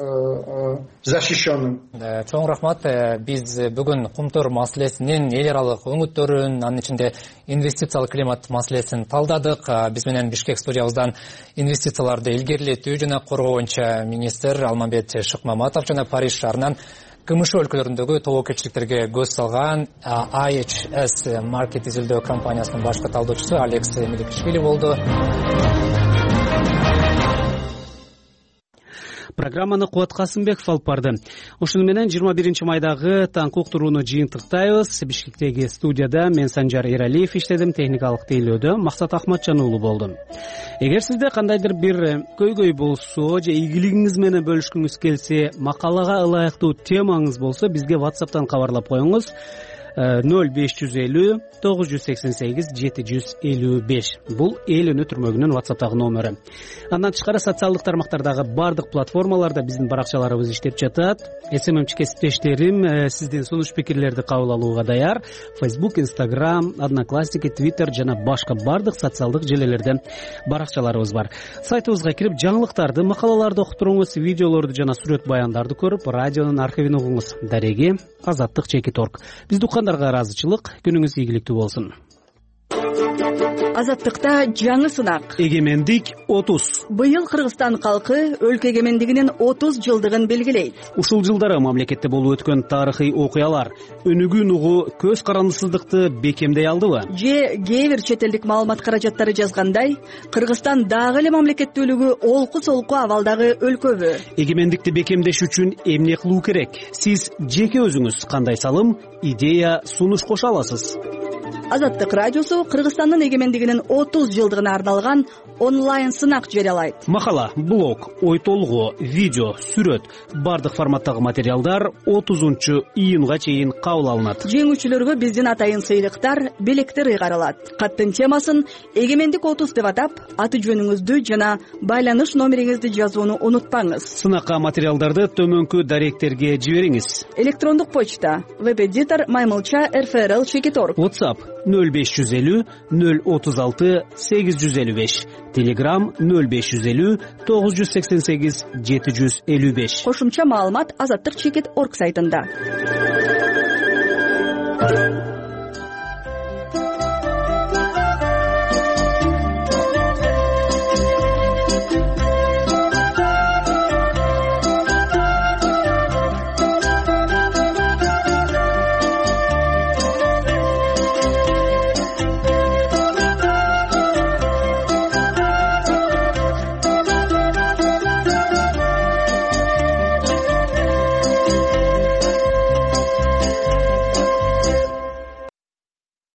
защищенным. Чоң рахмат. Биз бүгүн кумтөр маселесинин эл аралык өңүттөрүн, анын ичинде инвестициялык климат маселесин талдадык. Биз менен Бишкек студиябыздан инвестицияларды илгерилетүү жана коргоо боюнча министр Алмамбет Шыкмаматов жана Париж шаарынан КМШ өлкөлөрүндөгү тобокелчиликтерге көз салган ай эйч эс маркет изилдөө компаниясынын башкы талдоочусу Алекс Меликишвили болду. Программаны Кубат Касымбеков алып барды. Ушуну менен жыйырма биринчи майдагы таңкы уктурууну жыйынтыктайбыз. Бишкектеги студияда мен Санжар Эралиев иштедим, техникалык тейлөөдө Максат Ахматжан уулу болду. Эгер сизде кандайдыр бир көйгөй болсо же ийгилигиңиз менен бөлүшкүңүз келсе, макалага ылайыктуу темаңыз болсо, бизге WhatsApp'тан кабарлап коюңуз. ноль беш жүз элүү тогуз жүз сексен сегиз жети жүз элүү беш бул эл үнү түрмөгүнүн ватсаптагы номери. Андан тышкары социалдык тармактардагы бардык платформаларда биздин баракчаларыбыз иштеп жатат. СММчи кесиптештерим сиздин сунуш пикирлерди кабыл алууга даяр. Facebook, Instagram, Одноклассники, Twitter жана башка бардык социалдык желелерде баракчаларыбыз бар. Сайтыбызга кирип жаңылыктарды, макалаларды окуп туруңуз, видеолорду жана сүрөт баяндарды көрүп, радионун архивин угуңуз. Дареги азаттык чекит орг. Бизди уккандарга ыраазычылык, күнүңүз ийгиликтүү болсун. Азаттыкта жаңы сынак. Эгемендик отуз. Быйыл Кыргызстан калкы өлкө эгемендигинин отуз жылдыгын белгилейт. Ушул жылдары мамлекетте болуп өткөн тарыхый окуялар өнүгүүн угу көз карандысыздыкты бекемдей алдыбы? Же кээ бир чет элдик маалымат каражаттары жазгандай, Кыргызстан дагы эле мамлекеттүүлүгү олку-солку абалдагы өлкөбү? Эгемендикти бекемдеш үчүн эмне кылуу керек? Сиз жеке өзүңүз кандай салым, идея, сунуш кошо аласыз? Азаттык радиосу Кыргызстандын эгемендигинин отуз жылдыгына арналган онлайн сынак жарыялайт. Макала, блог, ой толгоо, видео, сүрөт, бардык форматтагы материалдар отузунчу июнга чейин кабыл алынат. Жеңүүчүлөргө биздин атайын сыйлыктар, белектер ыйгарылат. Каттын темасын эгемендик отуз деп атап, аты жөнүңүздү жана байланыш номериңизди жазууну унутпаңыз. Сынакка материалдарды төмөнкү даректерге жибериңиз. Электрондук почта веб-эдитор маймылча эр эф эр эл чекит орг. WhatsApp ноль беш жүз элүү ноль отуз алты сегиз жүз элүү беш. Telegram ноль беш жүз элүү тогуз жүз сексен сегиз жети жүз элүү беш. Кошумча маалымат азаттык чекит орг сайтында.